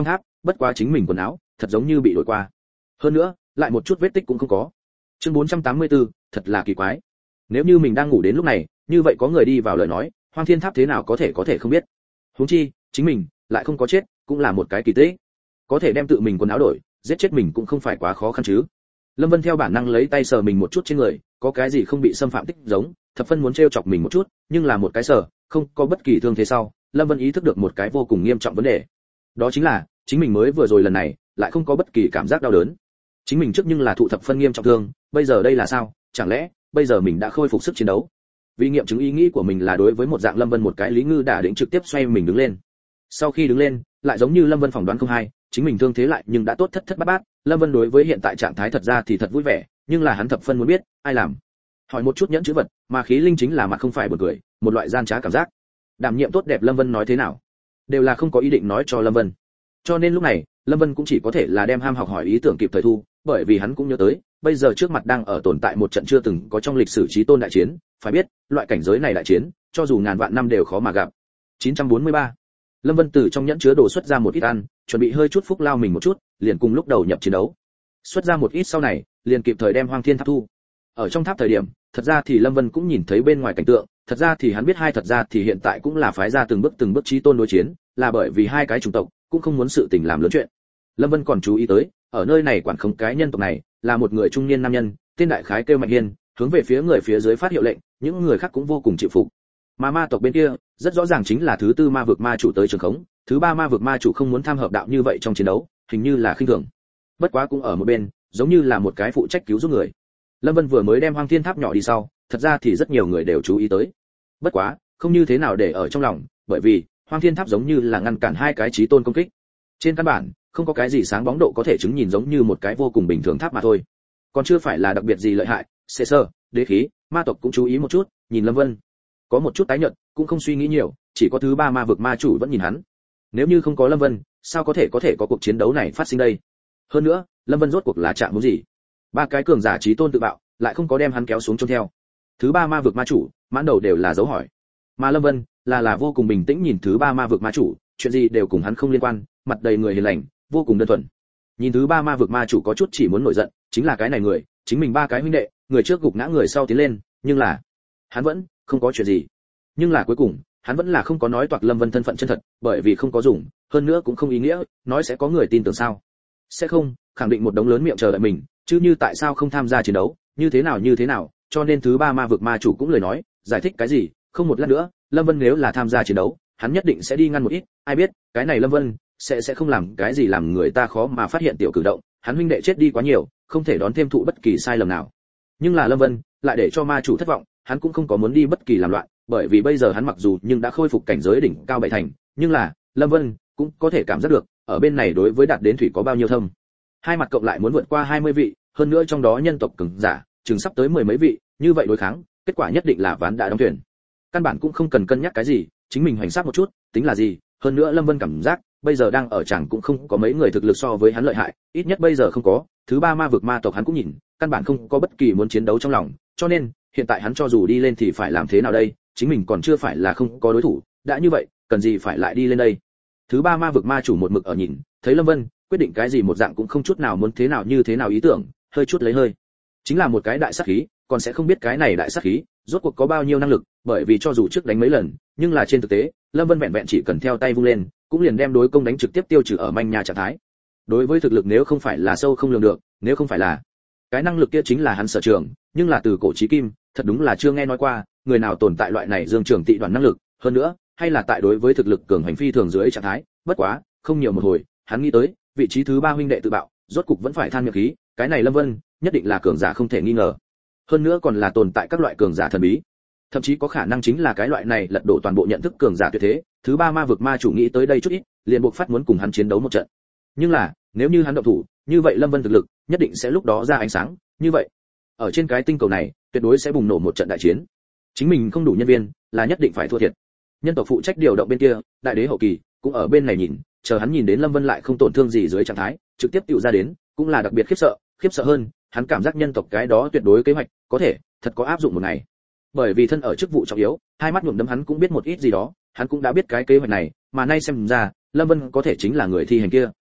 bất quá chính mình quần áo thật giống như bị đổi qua. Hơn nữa, lại một chút vết tích cũng không có. Chương 484, thật là kỳ quái. Nếu như mình đang ngủ đến lúc này, như vậy có người đi vào lời nói, Hoang Thiên Tháp thế nào có thể không biết. Huống chi, chính mình lại không có chết, cũng là một cái kỳ tích. Có thể đem tự mình quần áo đổi, giết chết mình cũng không phải quá khó khăn chứ. Lâm Vân theo bản năng lấy tay sờ mình một chút trên người, có cái gì không bị xâm phạm tích giống, thập phân muốn trêu chọc mình một chút, nhưng là một cái sờ, không có bất kỳ thương thế sau, Lâm Vân ý thức được một cái vô cùng nghiêm trọng vấn đề. Đó chính là, chính mình mới vừa rồi lần này, lại không có bất kỳ cảm giác đau đớn. Chính mình trước nhưng là thụ thập phân nghiêm trọng thương, bây giờ đây là sao? Chẳng lẽ bây giờ mình đã khôi phục sức chiến đấu? Vì nghiệm chứng ý nghĩ của mình là đối với một dạng Lâm Vân một cái Lý Ngư đã định trực tiếp xoay mình đứng lên. Sau khi đứng lên, lại giống như Lâm Vân phỏng đoán không hay, chính mình thương thế lại nhưng đã tốt thất thất bát bát. Lâm Vân đối với hiện tại trạng thái thật ra thì thật vui vẻ, nhưng là hắn thập phân muốn biết, ai làm? Hỏi một chút nhẫn chữ vật, mà khí linh chính là mặt không phải buồn cười, một loại gian trá cảm giác. Đảm nhiệm tốt đẹp Lâm Vân nói thế nào? Đều là không có ý định nói cho Lâm Vân. Cho nên lúc này, Lâm Vân cũng chỉ có thể là đem ham học hỏi ý tưởng kịp thời thu, bởi vì hắn cũng nhớ tới, bây giờ trước mặt đang ở tồn tại một trận chưa từng có trong lịch sử chí tôn đại chiến, phải biết, loại cảnh giới này đại chiến, cho dù ngàn vạn năm đều khó mà gặp. 943. Lâm Vân từ trong nhẫn chứa đồ xuất ra một ít ăn, chuẩn bị hơi chút phúc lao mình một chút, liền cùng lúc đầu nhập chiến đấu. Xuất ra một ít sau này, liền kịp thời đem Hoang Thiên Tháp thu. Ở trong tháp thời điểm, thật ra thì Lâm Vân cũng nhìn thấy bên ngoài cảnh tượng, thật ra thì hắn biết thật ra thì hiện tại cũng là phái ra từng bước chí tôn đối chiến, là bởi vì hai cái chủng tộc cũng không muốn sự tình làm lớn chuyện. Lâm Vân còn chú ý tới, ở nơi này quản khống cái nhân tộc này, là một người trung niên nam nhân, tên đại khái kêu Mạnh Hiên, hướng về phía người phía dưới phát hiệu lệnh, những người khác cũng vô cùng chịu phục. Mà ma tộc bên kia, rất rõ ràng chính là thứ tư ma vực ma chủ tới trường khống, thứ ba ma vực ma chủ không muốn tham hợp đạo như vậy trong chiến đấu, hình như là khinh thường. Bất quá cũng ở một bên, giống như là một cái phụ trách cứu giúp người. Lâm Vân vừa mới đem Hoang Thiên Tháp nhỏ đi sau, thật ra thì rất nhiều người đều chú ý tới. Bất quá, không như thế nào để ở trong lòng, bởi vì Hoang Thiên Tháp giống như là ngăn cản hai cái chí tôn công kích. Trên căn bản, không có cái gì sáng bóng độ có thể chứng nhìn giống như một cái vô cùng bình thường tháp mà thôi. Còn chưa phải là đặc biệt gì lợi hại, xê sơ, đế khí, ma tộc cũng chú ý một chút, nhìn Lâm Vân. Có một chút tái nhợt, cũng không suy nghĩ nhiều, chỉ có thứ ba ma vực ma chủ vẫn nhìn hắn. Nếu như không có Lâm Vân, sao có thể có cuộc chiến đấu này phát sinh đây? Hơn nữa, Lâm Vân rốt cuộc là trạng muốn gì? Ba cái cường giả chí tôn tự bạo, lại không có đem hắn kéo xuống chôn theo. Thứ ba ma vực ma chủ, mãn đầu đều là dấu hỏi. Mà Lâm Vân là vô cùng bình tĩnh nhìn thứ ba ma vực ma chủ, chuyện gì đều cùng hắn không liên quan, mặt đầy người hiền lành, vô cùng đơn thuần. Nhìn thứ ba ma vực ma chủ có chút chỉ muốn nổi giận, chính là cái này người, chính mình ba cái huynh đệ, người trước gục ngã người sau tiến lên, nhưng là hắn vẫn không có chuyện gì. Nhưng là cuối cùng, hắn vẫn là không có nói toạc Lâm Vân thân phận chân thật, bởi vì không có dùng, hơn nữa cũng không ý nghĩa, nói sẽ có người tin tưởng sao? Sẽ không, khẳng định một đống lớn miệng chờ đợi mình, chứ như tại sao không tham gia chiến đấu, như thế nào, cho nên thứ ba ma vực ma chủ cũng lời nói, giải thích cái gì, không một lát nữa, Lâm Vân nếu là tham gia chiến đấu, hắn nhất định sẽ đi ngăn một ít, ai biết, cái này Lâm Vân sẽ không làm cái gì làm người ta khó mà phát hiện tiểu cử động, hắn huynh đệ chết đi quá nhiều, không thể đón thêm thụ bất kỳ sai lầm nào. Nhưng là Lâm Vân lại để cho ma chủ thất vọng, hắn cũng không có muốn đi bất kỳ làm loạn, bởi vì bây giờ hắn mặc dù nhưng đã khôi phục cảnh giới đỉnh cao bảy thành, nhưng là Lâm Vân cũng có thể cảm giác được, ở bên này đối với đạt đến thủy có bao nhiêu thâm. Hai mặt cộng lại muốn vượt qua 20 vị, hơn nữa trong đó nhân tộc cường giả, chừng sắp tới mười mấy vị, như vậy đối kháng, kết quả nhất định là ván đã đóng thuyền. Căn bản cũng không cần cân nhắc cái gì, chính mình hoành sát một chút, tính là gì? Hơn nữa Lâm Vân cảm giác, bây giờ đang ở chẳng cũng không có mấy người thực lực so với hắn lợi hại, ít nhất bây giờ không có, thứ ba ma vực ma tộc hắn cũng nhìn, căn bản không có bất kỳ muốn chiến đấu trong lòng, cho nên, hiện tại hắn cho dù đi lên thì phải làm thế nào đây, chính mình còn chưa phải là không có đối thủ, đã như vậy, cần gì phải lại đi lên đây. Thứ ba ma vực ma chủ một mực ở nhìn, thấy Lâm Vân quyết định cái gì một dạng cũng không chút nào muốn thế nào như thế nào ý tưởng, hơi chút lấy hơi. Chính là một cái đại sát khí, còn sẽ không biết cái này đại sát khí rốt cuộc có bao nhiêu năng lực, bởi vì cho dù trước đánh mấy lần, nhưng là trên thực tế, Lâm Vân vẹn vẹn chỉ cần theo tay vung lên, cũng liền đem đối công đánh trực tiếp tiêu trừ ở manh nha trạng thái. Đối với thực lực nếu không phải là sâu không lường được, nếu không phải là cái năng lực kia chính là hắn sở trường, nhưng là từ cổ chí kim, thật đúng là chưa nghe nói qua người nào tồn tại loại này dương trường tị đoàn năng lực, hơn nữa, hay là tại đối với thực lực cường hành phi thường dưới trạng thái, bất quá, không nhiều một hồi, hắn nghĩ tới, vị trí thứ ba huynh đệ tự bạo, rốt cục vẫn phải than miệng khí, cái này Lâm Vân, nhất định là cường giả không thể nghi ngờ. Hơn nữa còn là tồn tại các loại cường giả thần bí, thậm chí có khả năng chính là cái loại này lật đổ toàn bộ nhận thức cường giả tuyệt thế. Thứ ba ma vực ma chủ nghĩ tới đây chút ít, liền buộc phát muốn cùng hắn chiến đấu một trận. Nhưng là, nếu như hắn động thủ, như vậy Lâm Vân thực lực nhất định sẽ lúc đó ra ánh sáng, như vậy, ở trên cái tinh cầu này, tuyệt đối sẽ bùng nổ một trận đại chiến. Chính mình không đủ nhân viên, là nhất định phải thua thiệt. Nhân tộc phụ trách điều động bên kia, đại đế hậu kỳ cũng ở bên này nhìn, chờ hắn nhìn đến Lâm Vân lại không tổn thương gì dưới trạng thái, trực tiếp tựu ra đến, cũng là đặc biệt khiếp sợ hơn, hắn cảm giác nhân tộc cái đó tuyệt đối kế hoạch, có thể thật có áp dụng một ngày. Bởi vì thân ở chức vụ trọng yếu, hai mắt nhuộm đấm hắn cũng biết một ít gì đó, hắn cũng đã biết cái kế hoạch này, mà nay xem ra, Lâm Vân có thể chính là người thi hành kia.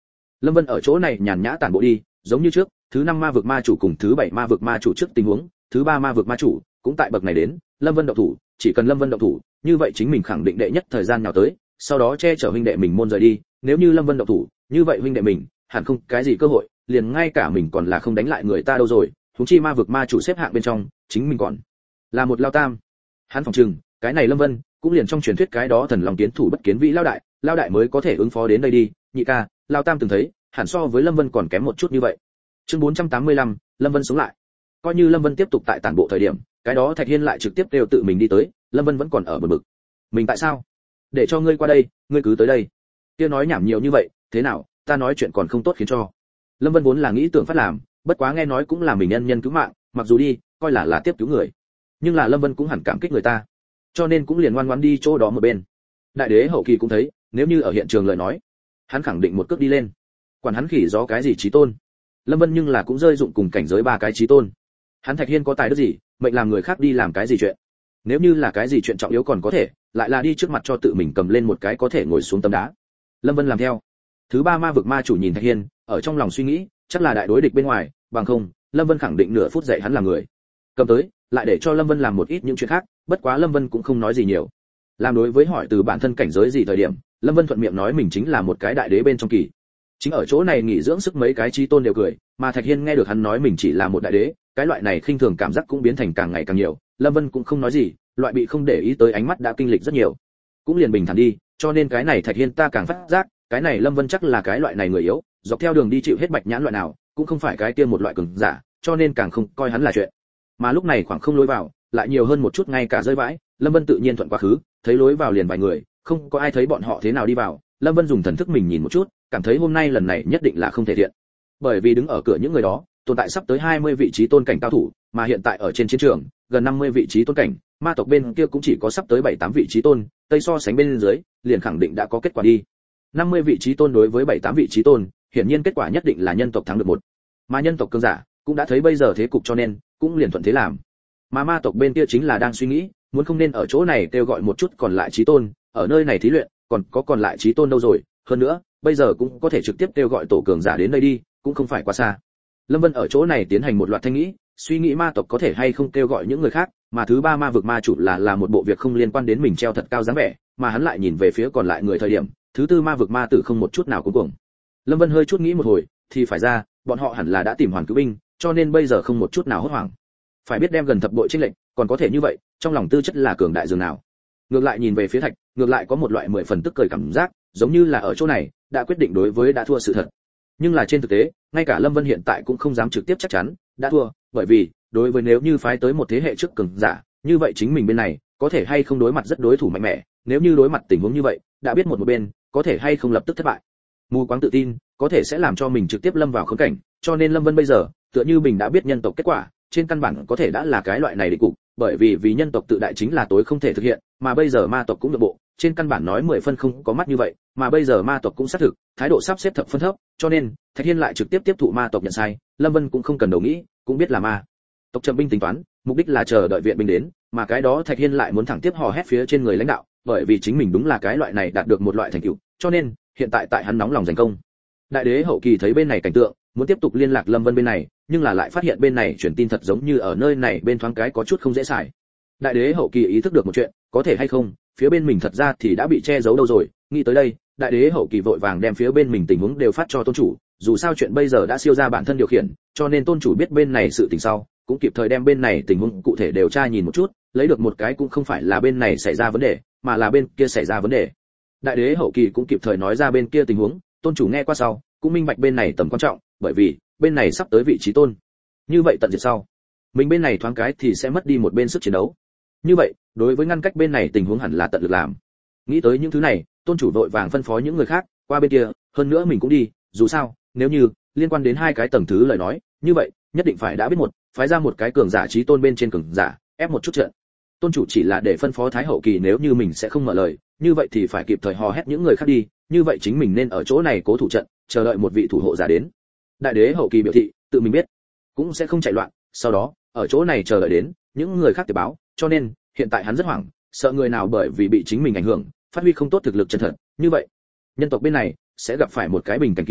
Lâm Vân ở chỗ này nhàn nhã tản bộ đi, giống như trước, thứ 5 ma vực ma chủ cùng thứ 7 ma vực ma chủ trước tình huống, thứ 3 ma vực ma chủ cũng tại bậc này đến, Lâm Vân động thủ, chỉ cần Lâm Vân động thủ, như vậy chính mình khẳng định đệ nhất thời gian nào tới, sau đó che chở huynh đệ mình môn rời đi, nếu như Lâm Vân động thủ, như vậy huynh đệ mình hẳn không cái gì cơ hội, liền ngay cả mình còn là không đánh lại người ta đâu rồi, huống chi ma vực ma chủ xếp hạng bên trong, chính mình còn là một lao tam. Hắn phòng trừng, cái này Lâm Vân cũng liền trong truyền thuyết cái đó thần lòng tiến thủ bất kiến vĩ lao đại mới có thể ứng phó đến đây đi, nhị ca, lao tam từng thấy, hẳn so với Lâm Vân còn kém một chút như vậy. Chương 485, Lâm Vân sống lại. Coi như Lâm Vân tiếp tục tại tản bộ thời điểm, cái đó Thạch Hiên lại trực tiếp đều tự mình đi tới, Lâm Vân vẫn còn ở bực bực. Mình tại sao? Để cho ngươi qua đây, ngươi cứ tới đây. Kia nói nhảm nhiều như vậy, thế nào, ta nói chuyện còn không tốt khiến cho. Lâm Vân vốn là nghĩ tưởng phát làm, bất quá nghe nói cũng là mình nhân nhân cứu mạng, mặc dù đi, coi là tiếp cứu người. Nhưng là Lâm Vân cũng hẳn cảm kích người ta, cho nên cũng liền ngoan ngoãn đi chỗ đó một bên. Đại đế hậu kỳ cũng thấy, nếu như ở hiện trường lời nói, hắn khẳng định một cước đi lên. Quản hắn khỉ gió cái gì chí tôn. Lâm Vân nhưng là cũng rơi dụng cùng cảnh giới ba cái chí tôn. Hắn Thạch Hiên có tài đức gì, mệnh làm người khác đi làm cái gì chuyện. Nếu như là cái gì chuyện trọng yếu còn có thể, lại là đi trước mặt cho tự mình cầm lên một cái có thể ngồi xuống tấm đá. Lâm Vân làm theo. Thứ 3 ma vực ma chủ nhìn Thạch Hiên, ở trong lòng suy nghĩ, chắc là đại đối địch bên ngoài, bằng không, Lâm Vân khẳng định nửa phút dạy hắn làm người. Cầm tới, lại để cho Lâm Vân làm một ít những chuyện khác, bất quá Lâm Vân cũng không nói gì nhiều. Làm đối với hỏi từ bản thân cảnh giới gì thời điểm, Lâm Vân thuận miệng nói mình chính là một cái đại đế bên trong kỳ. Chính ở chỗ này nghỉ dưỡng sức mấy cái chí tôn đều cười, mà Thạch Hiên nghe được hắn nói mình chỉ là một đại đế, cái loại này khinh thường cảm giác cũng biến thành càng ngày càng nhiều. Lâm Vân cũng không nói gì, loại bị không để ý tới ánh mắt đã kinh lịch rất nhiều, cũng liền bình thản đi, cho nên cái này Thạch Hiên ta càng phát giác, cái này Lâm Vân chắc là cái loại này người yếu, dọc theo đường đi chịu hết bạch nhãn loại nào, cũng không phải cái kia một loại cường giả, cho nên càng không coi hắn là chuyện. Mà lúc này khoảng không lối vào, lại nhiều hơn một chút ngay cả rơi vãi, Lâm Vân tự nhiên thuận quá khứ, thấy lối vào liền vài người, không có ai thấy bọn họ thế nào đi vào, Lâm Vân dùng thần thức mình nhìn một chút, cảm thấy hôm nay lần này nhất định là không thể thiện. Bởi vì đứng ở cửa những người đó, tồn tại sắp tới 20 vị trí tôn cảnh cao thủ, mà hiện tại ở trên chiến trường, gần 50 vị trí tôn cảnh, ma tộc bên kia cũng chỉ có sắp tới 7-8 vị trí tôn, tây so sánh bên dưới, liền khẳng định đã có kết quả đi. 50 vị trí tôn đối với 7-8 vị trí tôn, hiển nhiên kết quả nhất định là nhân tộc thắng được một. Mà nhân tộc cường giả cũng đã thấy bây giờ thế cục cho nên, cũng liền thuận thế làm. Mà ma tộc bên kia chính là đang suy nghĩ, muốn không nên ở chỗ này kêu gọi một chút còn lại chí tôn, ở nơi này thí luyện, còn lại chí tôn đâu rồi, hơn nữa, bây giờ cũng có thể trực tiếp kêu gọi tổ cường giả đến đây đi, cũng không phải quá xa. Lâm Vân ở chỗ này tiến hành một loạt thanh nghĩ, suy nghĩ ma tộc có thể hay không kêu gọi những người khác, mà thứ 3 ma vực ma chủ là một bộ việc không liên quan đến mình treo thật cao dáng vẻ, mà hắn lại nhìn về phía còn lại người thời điểm, thứ 4 ma vực ma tử không một chút nào cuối cùng. Lâm Vân hơi chút nghĩ một hồi, thì phải ra, bọn họ hẳn là đã tìm hoàn cứu binh, cho nên bây giờ không một chút nào hốt hoảng. Phải biết đem gần thập bội chênh lệnh, còn có thể như vậy, trong lòng tư chất là cường đại dường nào. Ngược lại nhìn về phía Thạch, ngược lại có một loại 10 phần tức cười cảm giác, giống như là ở chỗ này đã quyết định đối với đã thua sự thật. Nhưng là trên thực tế, ngay cả Lâm Vân hiện tại cũng không dám trực tiếp chắc chắn đã thua, bởi vì đối với nếu như phái tới một thế hệ trước cường giả, như vậy chính mình bên này có thể hay không đối mặt rất đối thủ mạnh mẽ, nếu như đối mặt tình huống như vậy, đã biết một bên có thể hay không lập tức thất bại. Mù quáng tự tin, có thể sẽ làm cho mình trực tiếp lâm vào khốn cảnh, cho nên Lâm Vân bây giờ, tựa như mình đã biết nhân tộc kết quả, trên căn bản có thể đã là cái loại này định cục, bởi vì nhân tộc tự đại chính là tối không thể thực hiện, mà bây giờ ma tộc cũng được bộ, trên căn bản nói 10 phân không có mắt như vậy, mà bây giờ ma tộc cũng xác thực, thái độ sắp xếp thập phân thấp, cho nên Thạch Hiên lại trực tiếp tiếp thụ ma tộc nhận sai, Lâm Vân cũng không cần đầu nghĩ, cũng biết là ma tộc chậm binh tính toán, mục đích là chờ đợi viện binh đến, mà cái đó Thạch Hiên lại muốn thẳng tiếp hò hét phía trên người lãnh đạo, bởi vì chính mình đúng là cái loại này đạt được một loại thành tựu, cho nên hiện tại hắn nóng lòng giành công. Đại đế hậu kỳ thấy bên này cảnh tượng, muốn tiếp tục liên lạc Lâm Vân bên này, nhưng là lại phát hiện bên này truyền tin thật giống như ở nơi này bên thoáng cái có chút không dễ xài. Đại đế hậu kỳ ý thức được một chuyện, có thể hay không, phía bên mình thật ra thì đã bị che giấu đâu rồi, nghĩ tới đây, đại đế hậu kỳ vội vàng đem phía bên mình tình huống đều phát cho tôn chủ, dù sao chuyện bây giờ đã siêu ra bản thân điều khiển, cho nên tôn chủ biết bên này sự tình sau, cũng kịp thời đem bên này tình huống cụ thể đều tra nhìn một chút, lấy được một cái cũng không phải là bên này xảy ra vấn đề, mà là bên kia xảy ra vấn đề. Đại đế hậu kỳ cũng kịp thời nói ra bên kia tình huống, tôn chủ nghe qua sau, cũng minh bạch bên này tầm quan trọng, bởi vì bên này sắp tới vị trí tôn. Như vậy tận diệt sau, mình bên này thoáng cái thì sẽ mất đi một bên sức chiến đấu. Như vậy, đối với ngăn cách bên này tình huống hẳn là tận lực làm. Nghĩ tới những thứ này, tôn chủ vội vàng phân phó những người khác qua bên kia, hơn nữa mình cũng đi, dù sao, nếu như liên quan đến hai cái tầng thứ lời nói, như vậy, nhất định phải đã biết một, phái ra một cái cường giả chí tôn bên trên cường giả, ép một chút trận. Tôn chủ chỉ là để phân phó thái hậu kỳ nếu như mình sẽ không mở lời, như vậy thì phải kịp thời hò hét những người khác đi, như vậy chính mình nên ở chỗ này cố thủ trận, chờ đợi một vị thủ hộ giả đến. Đại đế hậu kỳ biểu thị, tự mình biết, cũng sẽ không chạy loạn, sau đó, ở chỗ này chờ đợi đến những người khác tiếp báo, cho nên hiện tại hắn rất hoảng, sợ người nào bởi vì bị chính mình ảnh hưởng, phát huy không tốt thực lực chân thật, như vậy, nhân tộc bên này sẽ gặp phải một cái bình cảnh kỳ,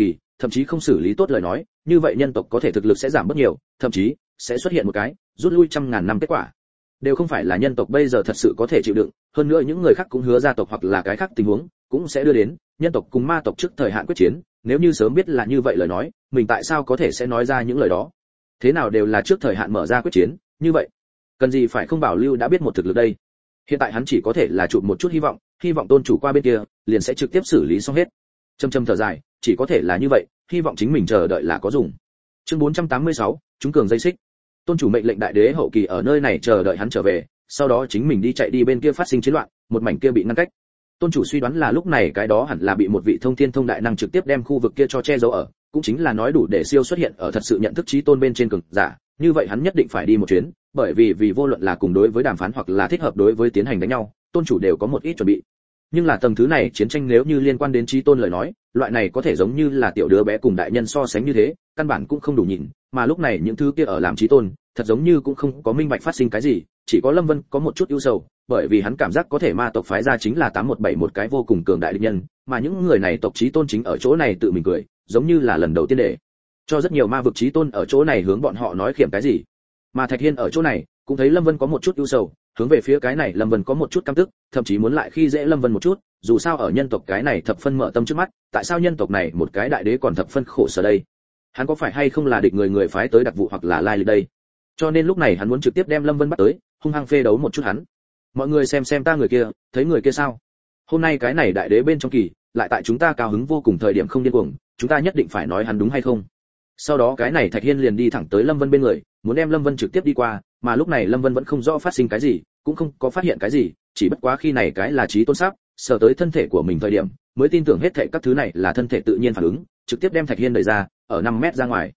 thậm chí không xử lý tốt lời nói, như vậy nhân tộc có thể thực lực sẽ giảm bớt nhiều, thậm chí sẽ xuất hiện một cái rút lui trăm ngàn năm kết quả. Đều không phải là nhân tộc bây giờ thật sự có thể chịu đựng, hơn nữa những người khác cũng hứa gia tộc hoặc là cái khác tình huống, cũng sẽ đưa đến nhân tộc cùng ma tộc trước thời hạn quyết chiến, nếu như sớm biết là như vậy lời nói, mình tại sao có thể sẽ nói ra những lời đó? Thế nào đều là trước thời hạn mở ra quyết chiến, như vậy, cần gì phải không bảo lưu đã biết một thực lực đây. Hiện tại hắn chỉ có thể là chụp một chút hy vọng tôn chủ qua bên kia liền sẽ trực tiếp xử lý xong hết. Châm thở dài, chỉ có thể là như vậy, hy vọng chính mình chờ đợi là có dùng. Chương 486, chúng cường dây xích. Tôn chủ mệnh lệnh đại đế hậu kỳ ở nơi này chờ đợi hắn trở về, sau đó chính mình đi chạy đi bên kia phát sinh chiến loạn, một mảnh kia bị ngăn cách. Tôn chủ suy đoán là lúc này cái đó hẳn là bị một vị thông thiên thông đại năng trực tiếp đem khu vực kia cho che giấu ở, cũng chính là nói đủ để siêu xuất hiện ở thật sự nhận thức chí tôn bên trên cường giả, như vậy hắn nhất định phải đi một chuyến, bởi vì vô luận là cùng đối với đàm phán hoặc là thích hợp đối với tiến hành đánh nhau, tôn chủ đều có một ít chuẩn bị. Nhưng là tầng thứ này chiến tranh nếu như liên quan đến chí tôn lời nói, loại này có thể giống như là tiểu đứa bé cùng đại nhân so sánh như thế, căn bản cũng không đủ nhìn, mà lúc này những thứ kia ở làm chí tôn, thật giống như cũng không có minh bạch phát sinh cái gì, chỉ có Lâm Vân có một chút ưu sầu, bởi vì hắn cảm giác có thể ma tộc phái ra chính là 817 một cái vô cùng cường đại địch nhân, mà những người này tộc chí tôn chính ở chỗ này tự mình cười, giống như là lần đầu tiên để cho rất nhiều ma vực chí tôn ở chỗ này hướng bọn họ nói khiểm cái gì. Mà Thạch Hiên ở chỗ này cũng thấy Lâm Vân có một chút ưu sầu, hướng về phía cái này Lâm Vân có một chút căm tức, thậm chí muốn lại khi dễ Lâm Vân một chút, dù sao ở nhân tộc cái này thập phân mở tâm trước mắt, tại sao nhân tộc này một cái đại đế còn thập phân khổ sở đây? Hắn có phải hay không là địch người phái tới đặc vụ hoặc là lai lịch đây? Cho nên lúc này hắn muốn trực tiếp đem Lâm Vân bắt tới, hung hăng phê đấu một chút hắn. Mọi người xem ta người kia, thấy người kia sao? Hôm nay cái này đại đế bên trong kỳ, lại tại chúng ta cao hứng vô cùng thời điểm không điên cuồng, chúng ta nhất định phải nói hắn đúng hay không? Sau đó cái này Thạch Hiên liền đi thẳng tới Lâm Vân bên người, muốn đem Lâm Vân trực tiếp đi qua, mà lúc này Lâm Vân vẫn không rõ phát sinh cái gì, cũng không có phát hiện cái gì, chỉ bất quá khi này cái là trí tôn sắp sờ tới thân thể của mình thời điểm, mới tin tưởng hết thảy các thứ này là thân thể tự nhiên phản ứng, trực tiếp đem Thạch Hiên đẩy ra, ở 5 mét ra ngoài.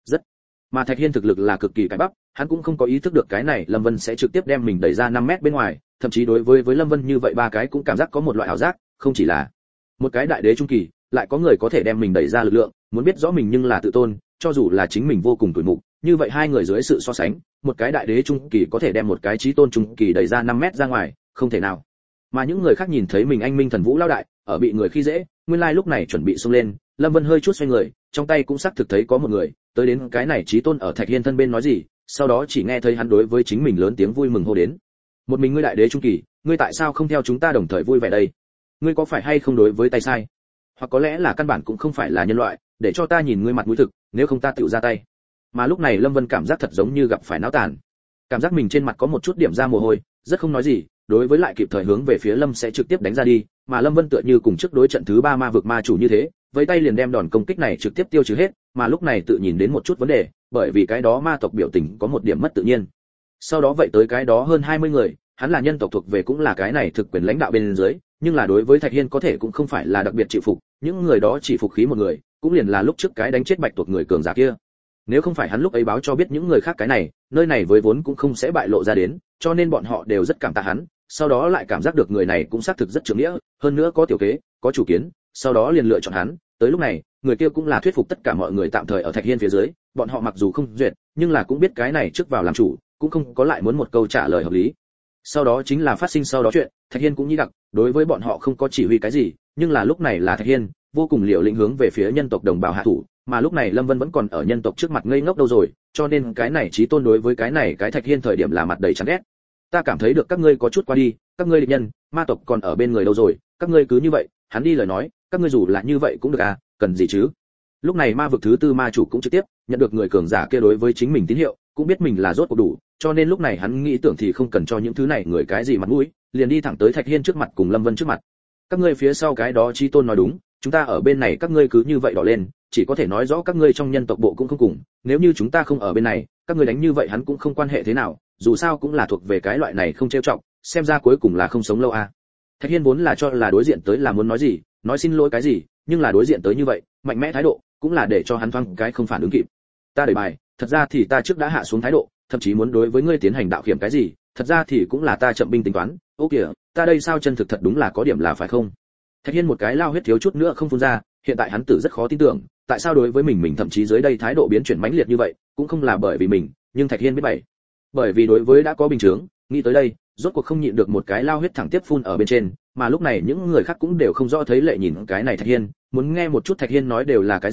Mà Thạch Hiên thực lực là cực kỳ cái bắp, hắn cũng không có ý thức được cái này Lâm Vân sẽ trực tiếp đem mình đẩy ra 5 mét bên ngoài, thậm chí đối với Lâm Vân như vậy ba cái cũng cảm giác có một loại ảo giác, không chỉ là một cái đại đế trung kỳ, lại có người có thể đem mình đẩy ra lực lượng, muốn biết rõ mình nhưng là tự tôn, cho dù là chính mình vô cùng tuổi mục, như vậy hai người dưới sự so sánh, một cái đại đế trung kỳ có thể đem một cái chí tôn trung kỳ đẩy ra 5 mét ra ngoài, không thể nào. Mà những người khác nhìn thấy mình anh minh thần vũ lao đại, ở bị người khi dễ, nguyên lai lúc này chuẩn bị xông lên, Lâm Vân hơi chút xoay người, trong tay cũng xác thực thấy có một người, tới đến cái này chí tôn ở Thạch Hiên thân bên nói gì, sau đó chỉ nghe thấy hắn đối với chính mình lớn tiếng vui mừng hô đến. Một mình ngươi đại đế trung kỳ, ngươi tại sao không theo chúng ta đồng thời vui vẻ đây? Ngươi có phải hay không đối với tay sai? Hoặc có lẽ là căn bản cũng không phải là nhân loại, để cho ta nhìn ngươi mặt mũi thực, nếu không ta tựu ra tay. Mà lúc này Lâm Vân cảm giác thật giống như gặp phải náo tàn. Cảm giác mình trên mặt có một chút điểm ra mồ hôi, rất không nói gì, đối với lại kịp thời hướng về phía Lâm sẽ trực tiếp đánh ra đi, mà Lâm Vân tựa như cùng trước đối trận thứ 3 ma vực ma chủ như thế, với tay liền đem đòn công kích này trực tiếp tiêu trừ hết, mà lúc này tự nhìn đến một chút vấn đề, bởi vì cái đó ma tộc biểu tình có một điểm mất tự nhiên. Sau đó vậy tới cái đó hơn 20 người, hắn là nhân tộc thuộc về cũng là cái này thực quyền lãnh đạo bên dưới, nhưng là đối với Thạch Hiên có thể cũng không phải là đặc biệt chịu phục, những người đó chỉ phục khí một người, cũng liền là lúc trước cái đánh chết Bạch tuộc người cường giả kia. Nếu không phải hắn lúc ấy báo cho biết những người khác cái này, nơi này với vốn cũng không sẽ bại lộ ra đến, cho nên bọn họ đều rất cảm tạ hắn, sau đó lại cảm giác được người này cũng xác thực rất trưởng nghĩa, hơn nữa có tiểu kế, có chủ kiến, sau đó liền lựa chọn hắn. Tới lúc này, người kia cũng là thuyết phục tất cả mọi người tạm thời ở Thạch Hiên phía dưới, bọn họ mặc dù không duyệt, nhưng là cũng biết cái này trước vào làm chủ, cũng không có lại muốn một câu trả lời hợp lý. Sau đó chính là phát sinh sau đó chuyện, Thạch Hiên cũng như đặc, đối với bọn họ không có chỉ huy cái gì, nhưng là lúc này là Thạch Hiên, vô cùng liều lĩnh hướng về phía nhân tộc đồng bào hạ thủ, mà lúc này Lâm Vân vẫn còn ở nhân tộc trước mặt ngây ngốc đâu rồi, cho nên cái này chí tôn đối với cái này cái Thạch Hiên thời điểm là mặt đầy chán ghét. Ta cảm thấy được các ngươi có chút qua đi, các ngươi địch nhân, ma tộc còn ở bên người đâu rồi, các ngươi cứ như vậy, hắn đi lời nói, các ngươi dù là như vậy cũng được à, cần gì chứ? Lúc này ma vực thứ 4 ma chủ cũng trực tiếp nhận được người cường giả kia đối với chính mình tín hiệu, cũng biết mình là rốt cuộc đủ, cho nên lúc này hắn nghĩ tưởng thì không cần cho những thứ này người cái gì mặt mũi, liền đi thẳng tới Thạch Hiên trước mặt cùng Lâm Vân trước mặt. Các ngươi phía sau cái đó chí tôn nói đúng, chúng ta ở bên này các ngươi cứ như vậy đỏ lên, chỉ có thể nói rõ các ngươi trong nhân tộc bộ cũng không cùng, nếu như chúng ta không ở bên này, các ngươi đánh như vậy hắn cũng không quan hệ thế nào, dù sao cũng là thuộc về cái loại này không trêu trọng, xem ra cuối cùng là không sống lâu à. Thạch Hiên vốn là cho là đối diện tới là muốn nói gì, nói xin lỗi cái gì, nhưng là đối diện tới như vậy, mạnh mẽ thái độ, cũng là để cho hắn thoáng cái không phản ứng kịp. Ta đẩy bài, thật ra thì ta trước đã hạ xuống thái độ, thậm chí muốn đối với ngươi tiến hành đạo kiểm cái gì, thật ra thì cũng là ta chậm binh tính toán, ô kìa, ta đây sao chân thực thật đúng là có điểm là phải không? Thạch Hiên một cái lao huyết thiếu chút nữa không phun ra, hiện tại hắn tử rất khó tin tưởng, tại sao đối với mình thậm chí dưới đây thái độ biến chuyển mãnh liệt như vậy, cũng không là bởi vì mình, nhưng Thạch Hiên biết bày. Bởi vì đối với đã có bình chứng, nghĩ tới đây, rốt cuộc không nhịn được một cái lao huyết thẳng tiếp phun ở bên trên, mà lúc này những người khác cũng đều không rõ thấy lệ nhìn cái này Thạch Hiên, muốn nghe một chút Thạch Hiên nói đều là cái gì,